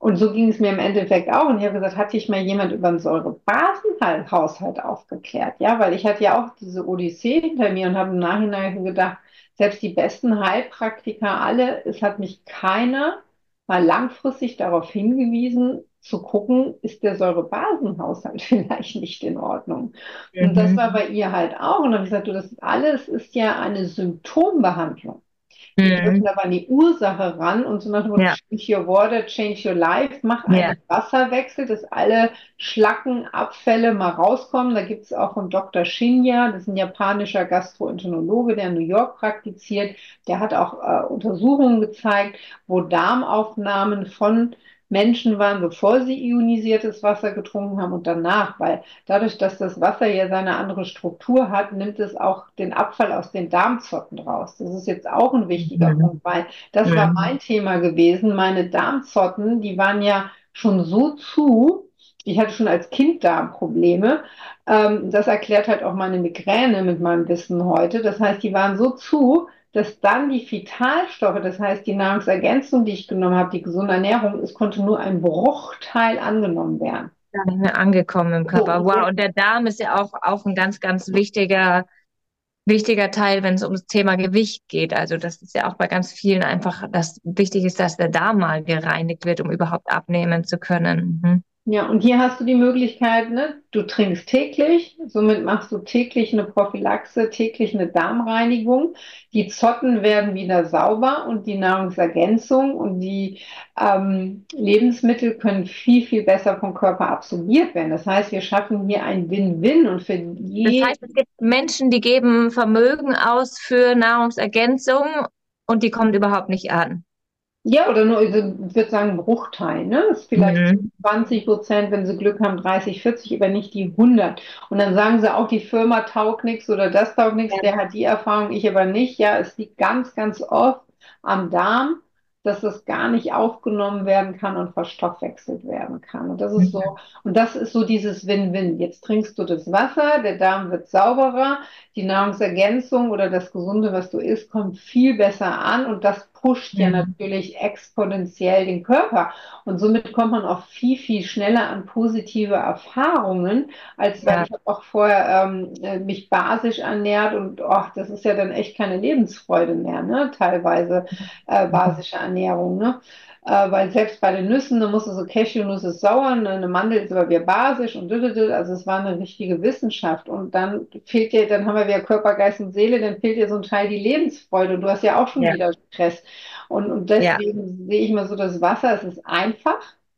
Und so ging es mir im Endeffekt auch. Und ich habe gesagt, hat sich mal jemand über den Säurebasenhaushalt aufgeklärt? Ja, weil ich hatte ja auch diese Odyssee hinter mir und habe im Nachhinein gedacht, selbst die besten Heilpraktiker alle, es hat mich keiner mal langfristig darauf hingewiesen, zu gucken, ist der Säurebasenhaushalt vielleicht nicht in Ordnung. Und das war Mhm. bei ihr halt auch. Und dann habe ich gesagt, du, das alles ist ja eine Symptombehandlung. Wir Mhm. dürfen aber an die Ursache ran und so nach dem Motto, Ja, change your water, change your life, mach einen ja. Wasserwechsel, dass alle Schlacken, Abfälle mal rauskommen. Da gibt es auch von Doktor Shinya, das ist ein japanischer Gastroenterologe, der in New York praktiziert, der hat auch äh, Untersuchungen gezeigt, wo Darmaufnahmen von Menschen waren, bevor sie ionisiertes Wasser getrunken haben und danach, weil dadurch, dass das Wasser ja seine andere Struktur hat, nimmt es auch den Abfall aus den Darmzotten raus. Das ist jetzt auch ein wichtiger Mhm. Punkt, weil das war Mhm. mein Thema gewesen. Meine Darmzotten, die waren ja schon so zu. Ich hatte schon als Kind Darmprobleme. Ähm, das erklärt halt auch meine Migräne mit meinem Wissen heute. Das heißt, die waren so zu, dass dann die Vitalstoffe, das heißt die Nahrungsergänzung, die ich genommen habe, die gesunde Ernährung, es konnte nur ein Bruchteil angenommen werden. Gar nicht mehr angekommen im So, Körper. und Wow, jetzt und der Darm ist ja auch, auch ein ganz, ganz wichtiger, wichtiger Teil, wenn es ums Thema Gewicht geht. Also das ist ja auch bei ganz vielen einfach, dass wichtig ist, dass der Darm mal gereinigt wird, um überhaupt abnehmen zu können. Mhm. ja, und hier hast du die Möglichkeit, ne? Du trinkst täglich, somit machst du täglich eine Prophylaxe, täglich eine Darmreinigung. Die Zotten werden wieder sauber und die Nahrungsergänzung und die ähm, Lebensmittel können viel, viel besser vom Körper absorbiert werden. Das heißt, wir schaffen hier ein Win-Win und für Das je, heißt, es gibt Menschen, die geben Vermögen aus für Nahrungsergänzung und die kommt überhaupt nicht an. ja, oder nur, ich würde sagen, ein Bruchteil, ne? Das ist vielleicht Mhm. zwanzig Prozent, wenn sie Glück haben, dreißig, vierzig, aber nicht die hundert. Und dann sagen sie auch, die Firma taugt nichts oder das taugt nichts, der hat die Erfahrung, ich aber nicht. Ja, es liegt ganz, ganz oft am Darm, dass es gar nicht aufgenommen werden kann und verstoffwechselt werden kann. Und das ist so, und das ist so dieses Win-Win. Jetzt trinkst du das Wasser, der Darm wird sauberer, die Nahrungsergänzung oder das Gesunde, was du isst, kommt viel besser an und das pusht ja Mhm. natürlich exponentiell den Körper. Und somit kommt man auch viel, viel schneller an positive Erfahrungen, als weil Ja. ich habe auch vorher ähm, äh, mich basisch ernährt und ach, das ist ja dann echt keine Lebensfreude mehr, ne? Teilweise äh, basische Ernährung, ne? Äh, weil selbst bei den Nüssen, da musst du so Cashewnuss ist sauer, ne, eine Mandel ist aber wieder basisch und düdüdüd, also es war eine richtige Wissenschaft und dann fehlt dir, dann haben wir wieder Körper, Geist und Seele, dann fehlt dir so ein Teil die Lebensfreude und du hast ja auch schon Ja. wieder Stress und, und Ja. deswegen sehe ich mal so, das Wasser, es ist einfach,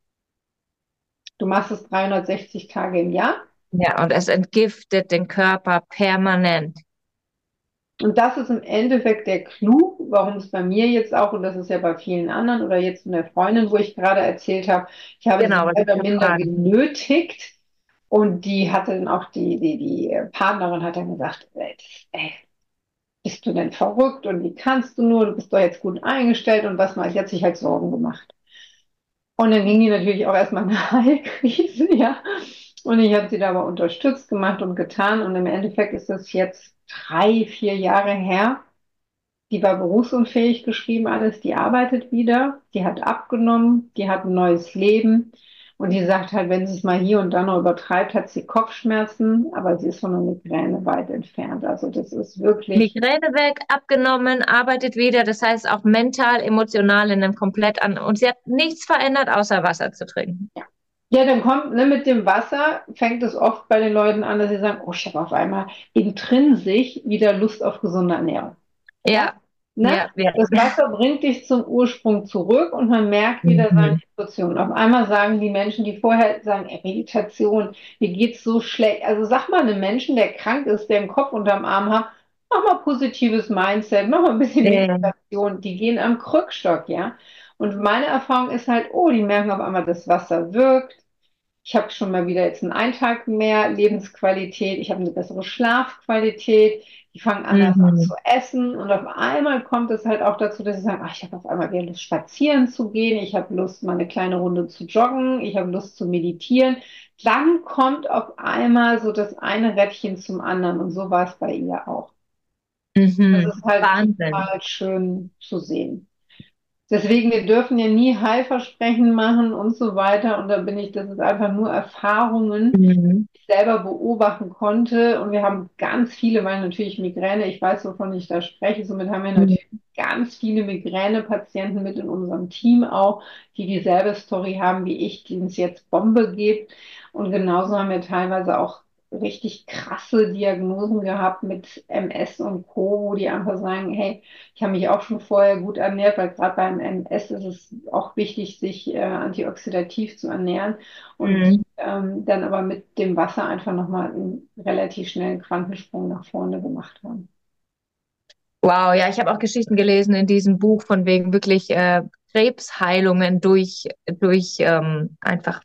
du machst es dreihundertsechzig Tage im Jahr. Ja, und es entgiftet den Körper permanent. Und das ist im Endeffekt der Clou, warum es bei mir jetzt auch, und das ist ja bei vielen anderen oder jetzt von der Freundin, wo ich gerade erzählt habe, ich habe Genau, sie was mehr ich oder mir minder fragen. genötigt und die hatte dann auch, die, die, die Partnerin hat dann gesagt, ey, ey, bist du denn verrückt und wie kannst du nur, du bist doch jetzt gut eingestellt und was mal, die hat sich halt Sorgen gemacht. Und dann ging die natürlich auch erstmal eine Heilkrise, ja. Und ich habe sie da aber unterstützt, gemacht und getan. Und im Endeffekt ist das jetzt drei, vier Jahre her. Die war berufsunfähig geschrieben, alles. Die arbeitet wieder. Die hat abgenommen. Die hat ein neues Leben. Und die sagt halt, wenn sie es mal hier und da noch übertreibt, hat sie Kopfschmerzen. Aber sie ist von einer Migräne weit entfernt. Also das ist wirklich. Migräne weg, abgenommen, arbeitet wieder. Das heißt auch mental, emotional in einem komplett an. Und sie hat nichts verändert, außer Wasser zu trinken. Ja, dann kommt, ne, mit dem Wasser fängt es oft bei den Leuten an, dass sie sagen, oh, ich habe auf einmal intrinsisch wieder Lust auf gesunde Ernährung. Ja, Ja, ne? ja, ja. Das Wasser bringt dich zum Ursprung zurück und man merkt wieder seine Mhm. Situation. Auf einmal sagen die Menschen, die vorher sagen, ey, Meditation, mir geht's so schlecht. Also sag mal einem Menschen, der krank ist, der einen Kopf unterm Arm hat, mach mal positives Mindset, mach mal ein bisschen Äh, Meditation. Die gehen am Krückstock, ja. Und meine Erfahrung ist halt, oh, die merken auf einmal, das Wasser wirkt. Ich habe schon mal wieder jetzt einen Eintag mehr Lebensqualität. Ich habe eine bessere Schlafqualität. Die fangen anders an mhm. zu essen. Und auf einmal kommt es halt auch dazu, dass sie sagen, ach, ich habe auf einmal wieder Lust, spazieren zu gehen. Ich habe Lust, mal eine kleine Runde zu joggen. Ich habe Lust zu meditieren. Dann kommt auf einmal so das eine Rädchen zum anderen. Und so war es bei ihr auch. Das Mhm. ist halt Wahnsinn. total schön zu sehen. Deswegen, wir dürfen ja nie Heilversprechen machen und so weiter. Und da bin ich, das ist einfach nur Erfahrungen, Mhm. die ich selber beobachten konnte. Und wir haben ganz viele, weil natürlich Migräne, ich weiß, wovon ich da spreche. Somit haben wir Mhm. natürlich ganz viele Migränepatienten mit in unserem Team auch, die dieselbe Story haben wie ich, denen es jetzt Bombe gibt. Und genauso haben wir teilweise auch richtig krasse Diagnosen gehabt mit M S und Co., wo die einfach sagen, hey, ich habe mich auch schon vorher gut ernährt, weil gerade beim M S ist es auch wichtig, sich äh, antioxidativ zu ernähren und Mhm. ähm, dann aber mit dem Wasser einfach nochmal einen relativ schnellen Quantensprung nach vorne gemacht haben. Wow, ja, ich habe auch Geschichten gelesen in diesem Buch von wegen wirklich äh, Krebsheilungen durch, durch ähm, einfach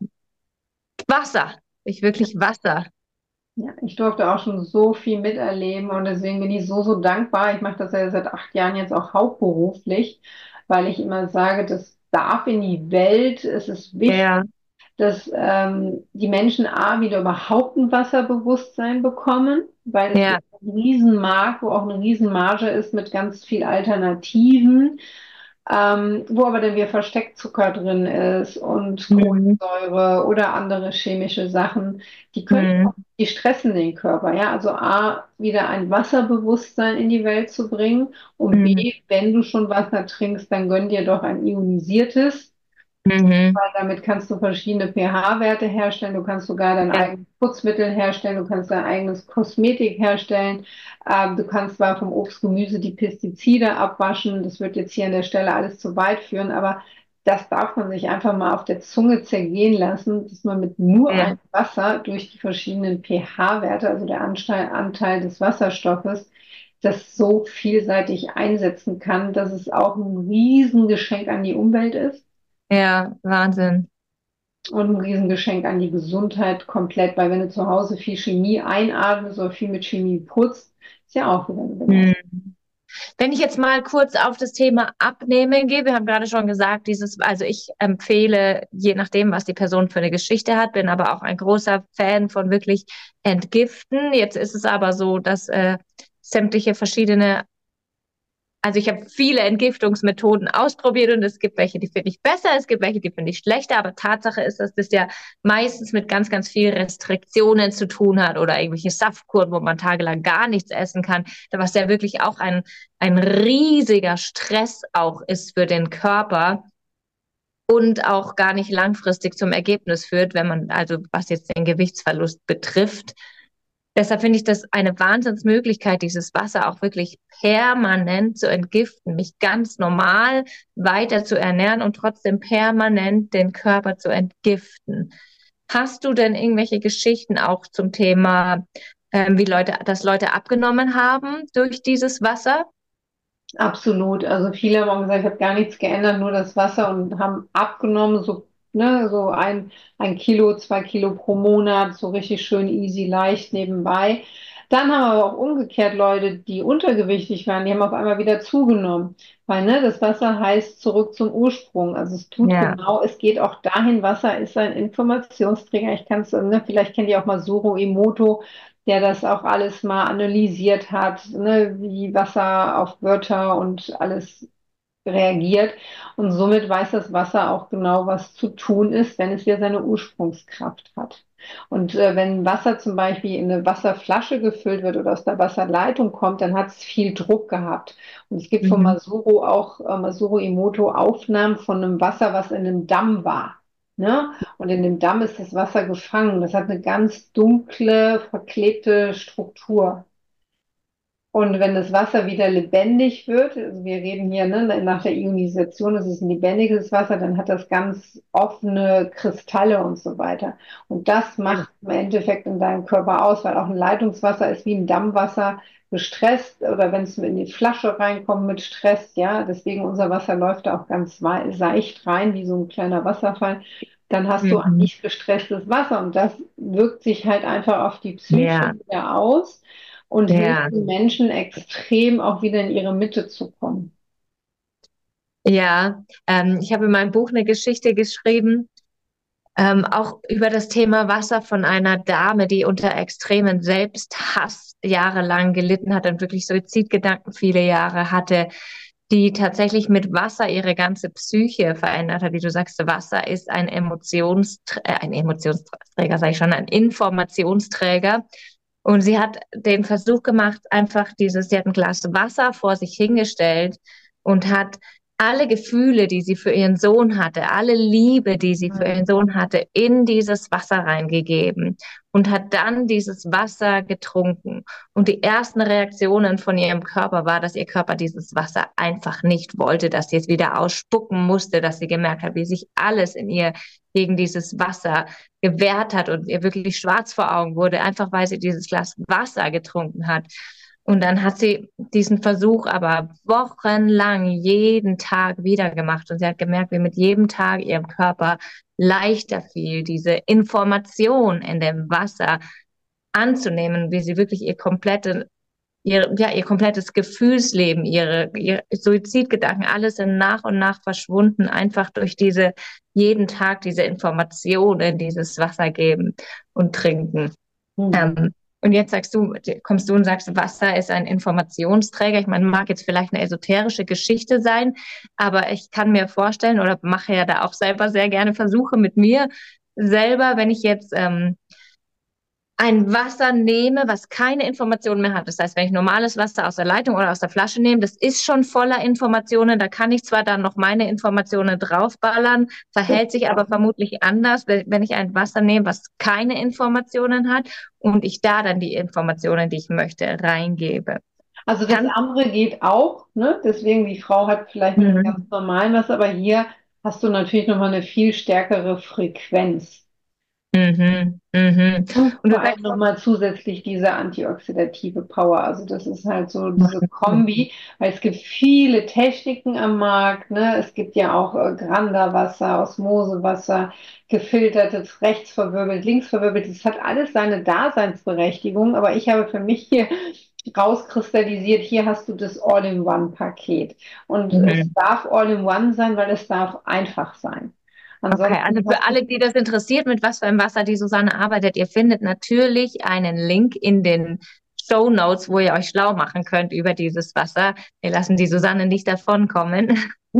Wasser, durch wirklich Wasser. Ja, ich durfte auch schon so viel miterleben und deswegen bin ich so, so dankbar. Ich mache das ja seit acht Jahren jetzt auch hauptberuflich, weil ich immer sage, das darf in die Welt. Es ist wichtig, Ja, dass ähm, die Menschen A, wieder überhaupt ein Wasserbewusstsein bekommen, weil es ja, gibt einen Riesenmarkt, wo auch eine Riesenmarge ist mit ganz viel Alternativen, ähm, wo aber dann wieder Versteckzucker drin ist und mhm. Kohlensäure oder andere chemische Sachen, die können Mhm. die stressen den Körper, ja. Also A, wieder ein Wasserbewusstsein in die Welt zu bringen und B, Mhm. wenn du schon Wasser trinkst, dann gönn dir doch ein ionisiertes, Mhm. weil damit kannst du verschiedene pH-Werte herstellen, du kannst sogar dein Ja, eigenes Putzmittel herstellen, du kannst dein eigenes Kosmetik herstellen, ähm, du kannst zwar vom Obst, Gemüse die Pestizide abwaschen, das wird jetzt hier an der Stelle alles zu weit führen, aber das darf man sich einfach mal auf der Zunge zergehen lassen, dass man mit nur ja, einem Wasser durch die verschiedenen pH-Werte, also der Anteil, Anteil des Wasserstoffes, das so vielseitig einsetzen kann, dass es auch ein Riesengeschenk an die Umwelt ist ja, Wahnsinn. und ein Riesengeschenk an die Gesundheit komplett, weil wenn du zu Hause viel Chemie einatmest oder viel mit Chemie putzt, ist ja auch wieder eine Mhm. Belastung. Wenn ich jetzt mal kurz auf das Thema Abnehmen gehe, wir haben gerade schon gesagt, dieses, also ich empfehle, je nachdem, was die Person für eine Geschichte hat, bin aber auch ein großer Fan von wirklich Entgiften. Jetzt ist es aber so, dass äh, sämtliche verschiedene, also ich habe viele Entgiftungsmethoden ausprobiert und es gibt welche, die finde ich besser, es gibt welche, die finde ich schlechter, aber Tatsache ist, dass das ja meistens mit ganz, ganz viel Restriktionen zu tun hat oder irgendwelche Saftkuren, wo man tagelang gar nichts essen kann, was ja wirklich auch ein, ein riesiger Stress auch ist für den Körper und auch gar nicht langfristig zum Ergebnis führt, wenn man, also was jetzt den Gewichtsverlust betrifft. Deshalb finde ich das eine Wahnsinnsmöglichkeit, dieses Wasser auch wirklich permanent zu entgiften, mich ganz normal weiter zu ernähren und trotzdem permanent den Körper zu entgiften. Hast du denn irgendwelche Geschichten auch zum Thema, ähm, wie Leute, dass Leute abgenommen haben durch dieses Wasser? Absolut. Also viele haben auch gesagt, ich habe gar nichts geändert, nur das Wasser und haben abgenommen, so, ne, so ein, ein Kilo, zwei Kilo pro Monat, so richtig schön easy, leicht nebenbei. Dann haben aber auch umgekehrt Leute, die untergewichtig waren, die haben auf einmal wieder zugenommen. Weil, ne, das Wasser heißt zurück zum Ursprung. Also es tut Ja, genau, es geht auch dahin, Wasser ist ein Informationsträger. Ich kann es, ne, vielleicht kennt ihr auch mal Suro Emoto, der das auch alles mal analysiert hat, ne, wie Wasser auf Wörter und alles reagiert. Und somit weiß das Wasser auch genau, was zu tun ist, wenn es wieder seine Ursprungskraft hat. Und äh, wenn Wasser zum Beispiel in eine Wasserflasche gefüllt wird oder aus der Wasserleitung kommt, dann hat es viel Druck gehabt. Und es gibt von mhm. Masuro auch, äh, Masuro Emoto Aufnahmen von einem Wasser, was in einem Damm war. Ne? Und in dem Damm ist das Wasser gefangen. Das hat eine ganz dunkle, verklebte Struktur. Und wenn das Wasser wieder lebendig wird, also wir reden hier, ne, nach der Ionisation, es ist ein lebendiges Wasser, dann hat das ganz offene Kristalle und so weiter. Und das macht im Endeffekt in deinem Körper aus, weil auch ein Leitungswasser ist wie ein Dammwasser gestresst oder wenn es in die Flasche reinkommt mit Stress, ja, deswegen unser Wasser läuft da auch ganz wei- seicht rein, wie so ein kleiner Wasserfall. Dann hast du ein Mhm. nicht gestresstes Wasser und das wirkt sich halt einfach auf die Psyche Ja, wieder aus und hilft ja, den Menschen extrem auch wieder in ihre Mitte zu kommen. ja. Ähm, ich habe in meinem Buch eine Geschichte geschrieben, Ähm, auch über das Thema Wasser von einer Dame, die unter extremen Selbsthass jahrelang gelitten hat und wirklich Suizidgedanken viele Jahre hatte. die tatsächlich mit Wasser ihre ganze Psyche verändert hat. Wie du sagst, Wasser ist ein Emotionsträger, äh, ein Emotionsträger, sage ich schon, ein Informationsträger. Und sie hat den Versuch gemacht, einfach dieses, sie hat ein Glas Wasser vor sich hingestellt und hat alle Gefühle, die sie für ihren Sohn hatte, alle Liebe, die sie für ihren Sohn hatte, in dieses Wasser reingegeben und hat dann dieses Wasser getrunken. Und die ersten Reaktionen von ihrem Körper war, dass ihr Körper dieses Wasser einfach nicht wollte, dass sie es wieder ausspucken musste, dass sie gemerkt hat, wie sich alles in ihr gegen dieses Wasser gewehrt hat und ihr wirklich schwarz vor Augen wurde, einfach weil sie dieses Glas Wasser getrunken hat. Und dann hat sie diesen Versuch aber wochenlang jeden Tag wieder gemacht. Und sie hat gemerkt, wie mit jedem Tag ihrem Körper leichter fiel, diese Information in dem Wasser anzunehmen, wie sie wirklich ihr komplette, ihr, ja, ihr komplettes Gefühlsleben, ihre, ihre Suizidgedanken, alles sind nach und nach verschwunden, einfach durch diese, jeden Tag diese Information in dieses Wasser geben und trinken. Mhm. Ähm, und jetzt sagst du, kommst du und sagst, Wasser ist ein Informationsträger. Ich meine, mag jetzt vielleicht eine esoterische Geschichte sein, aber ich kann mir vorstellen oder mache ja da auch selber sehr gerne Versuche mit mir selber, wenn ich jetzt ähm, ein Wasser nehme, was keine Informationen mehr hat. Das heißt, wenn ich normales Wasser aus der Leitung oder aus der Flasche nehme, das ist schon voller Informationen. Da kann ich zwar dann noch meine Informationen draufballern, verhält sich aber vermutlich anders, wenn ich ein Wasser nehme, was keine Informationen hat und ich da dann die Informationen, die ich möchte, reingebe. Also das Kann, andere geht auch, ne? Deswegen, die Frau hat vielleicht mit einem ganz mhm. normalen Wasser, aber hier hast du natürlich nochmal eine viel stärkere Frequenz. Mhm. Mhm. Und Und du vor allem sagst, nochmal zusätzlich diese antioxidative Power. Also das ist halt so diese Kombi, weil es gibt viele Techniken am Markt, ne? Es gibt ja auch äh, Granda-Wasser, Osmosewasser, gefiltertes, rechts verwirbelt, links verwirbelt. Das hat alles seine Daseinsberechtigung, aber ich habe für mich hier rauskristallisiert, hier hast du das All-in-One-Paket. Und es mhm. darf All-in-One sein, weil es darf einfach sein. Okay, also Ansonsten für hast du alle, die das interessiert, mit was für einem Wasser die Susanne arbeitet, ihr findet natürlich einen Link in den Show Notes, wo ihr euch schlau machen könnt über dieses Wasser. Wir lassen die Susanne nicht davonkommen.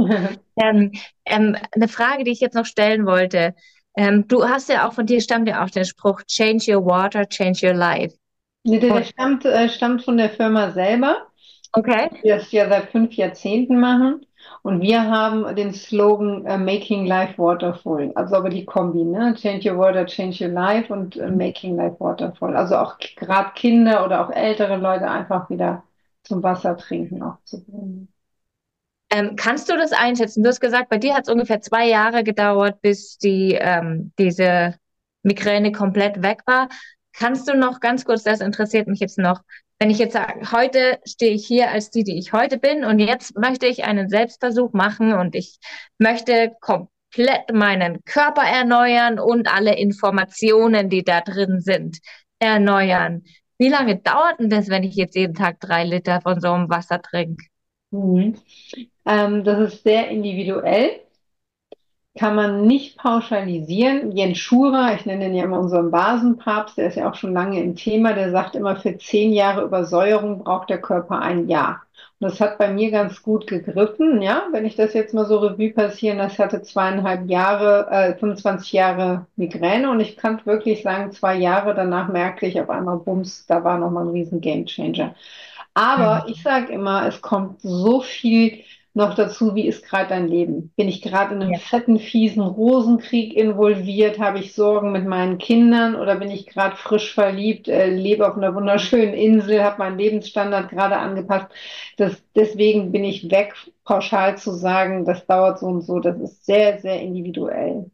Ähm, ähm, eine Frage, die ich jetzt noch stellen wollte. Ähm, du hast ja auch, von dir stammt ja auch der Spruch, Change your water, change your life. Nee, der, der Und, stammt, äh, stammt von der Firma selber, okay. die das ja seit fünf Jahrzehnten machen. Und wir haben den Slogan äh, Making Life Waterful. Also aber die Kombi, ne? Change your water, change your life und äh, Making Life Waterful. Also auch gerade Kinder oder auch ältere Leute einfach wieder zum Wasser trinken auch zu bringen. Ähm, kannst du das einschätzen? Du hast gesagt, bei dir hat es ungefähr zwei Jahre gedauert, bis die, ähm, diese Migräne komplett weg war. Kannst du noch ganz kurz, das interessiert mich jetzt noch, wenn ich jetzt sage, heute stehe ich hier als die, die ich heute bin und jetzt möchte ich einen Selbstversuch machen und ich möchte komplett meinen Körper erneuern und alle Informationen, die da drin sind, erneuern. Wie lange dauert denn das, wenn ich jetzt jeden Tag drei Liter von so einem Wasser trinke? Mhm. Ähm, das ist sehr individuell. Kann man nicht pauschalisieren. Jens Schurer, ich nenne ihn ja immer unseren Basenpapst, der ist ja auch schon lange im Thema, der sagt immer, für zehn Jahre Übersäuerung braucht der Körper ein Jahr. Und das hat bei mir ganz gut gegriffen, ja, wenn ich das jetzt mal so Revue passieren lasse, ich hatte zweieinhalb Jahre, äh, fünfundzwanzig Jahre Migräne und ich kann wirklich sagen, zwei Jahre danach merkte ich auf einmal, bums, da war nochmal ein riesen Gamechanger. Aber ich sage immer, es kommt so viel noch dazu, wie ist gerade dein Leben? Bin ich gerade in einem Ja. fetten, fiesen Rosenkrieg involviert? Habe ich Sorgen mit meinen Kindern oder bin ich gerade frisch verliebt, äh, lebe auf einer wunderschönen Insel, habe meinen Lebensstandard gerade angepasst? Das, deswegen bin ich weg, pauschal zu sagen, das dauert so und so. Das ist sehr, sehr individuell.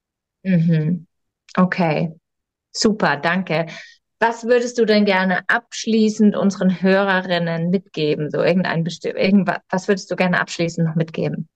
Mhm. Okay, super, danke. Was würdest du denn gerne abschließend unseren Hörerinnen mitgeben? So irgendein besti irgendwas, was würdest du gerne abschließend noch mitgeben?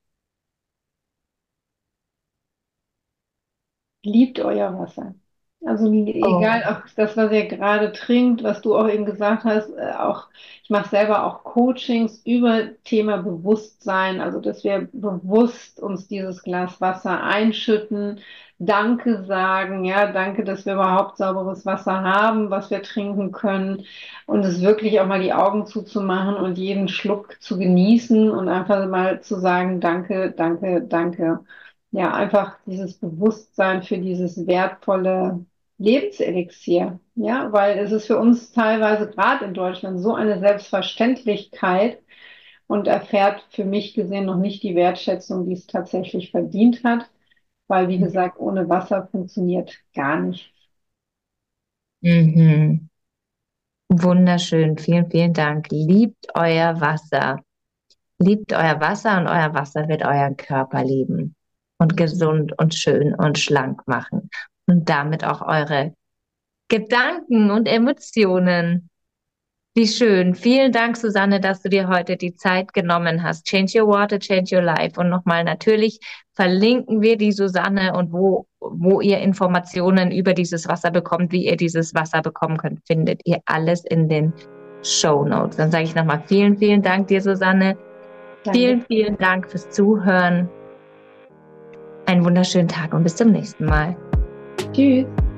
Liebt euer Wasser. Also egal, Oh. auch das, was ihr gerade trinkt, was du auch eben gesagt hast, äh, auch ich mache selber auch Coachings über Thema Bewusstsein, also dass wir bewusst uns dieses Glas Wasser einschütten, Danke sagen, ja, danke, dass wir überhaupt sauberes Wasser haben, was wir trinken können und es wirklich auch mal die Augen zuzumachen und jeden Schluck zu genießen und einfach mal zu sagen, danke, danke, danke. Ja, einfach dieses Bewusstsein für dieses wertvolle Lebenselixier, ja, weil es ist für uns teilweise gerade in Deutschland so eine Selbstverständlichkeit und erfährt für mich gesehen noch nicht die Wertschätzung, die es tatsächlich verdient hat, weil, wie gesagt, ohne Wasser funktioniert gar nichts. Mhm. Wunderschön, vielen, vielen Dank. Liebt euer Wasser. Liebt euer Wasser und euer Wasser wird euren Körper lieben und gesund und schön und schlank machen und damit auch eure Gedanken und Emotionen. Wie schön. Vielen Dank, Susanne, dass du dir heute die Zeit genommen hast. Change your water, change your life. Und nochmal, natürlich verlinken wir die Susanne und wo, wo ihr Informationen über dieses Wasser bekommt, wie ihr dieses Wasser bekommen könnt, findet ihr alles in den Show Notes. Dann sage ich nochmal vielen, vielen Dank dir, Susanne. Danke. Vielen, vielen Dank fürs Zuhören. Einen wunderschönen Tag und bis zum nächsten Mal. Tschüss.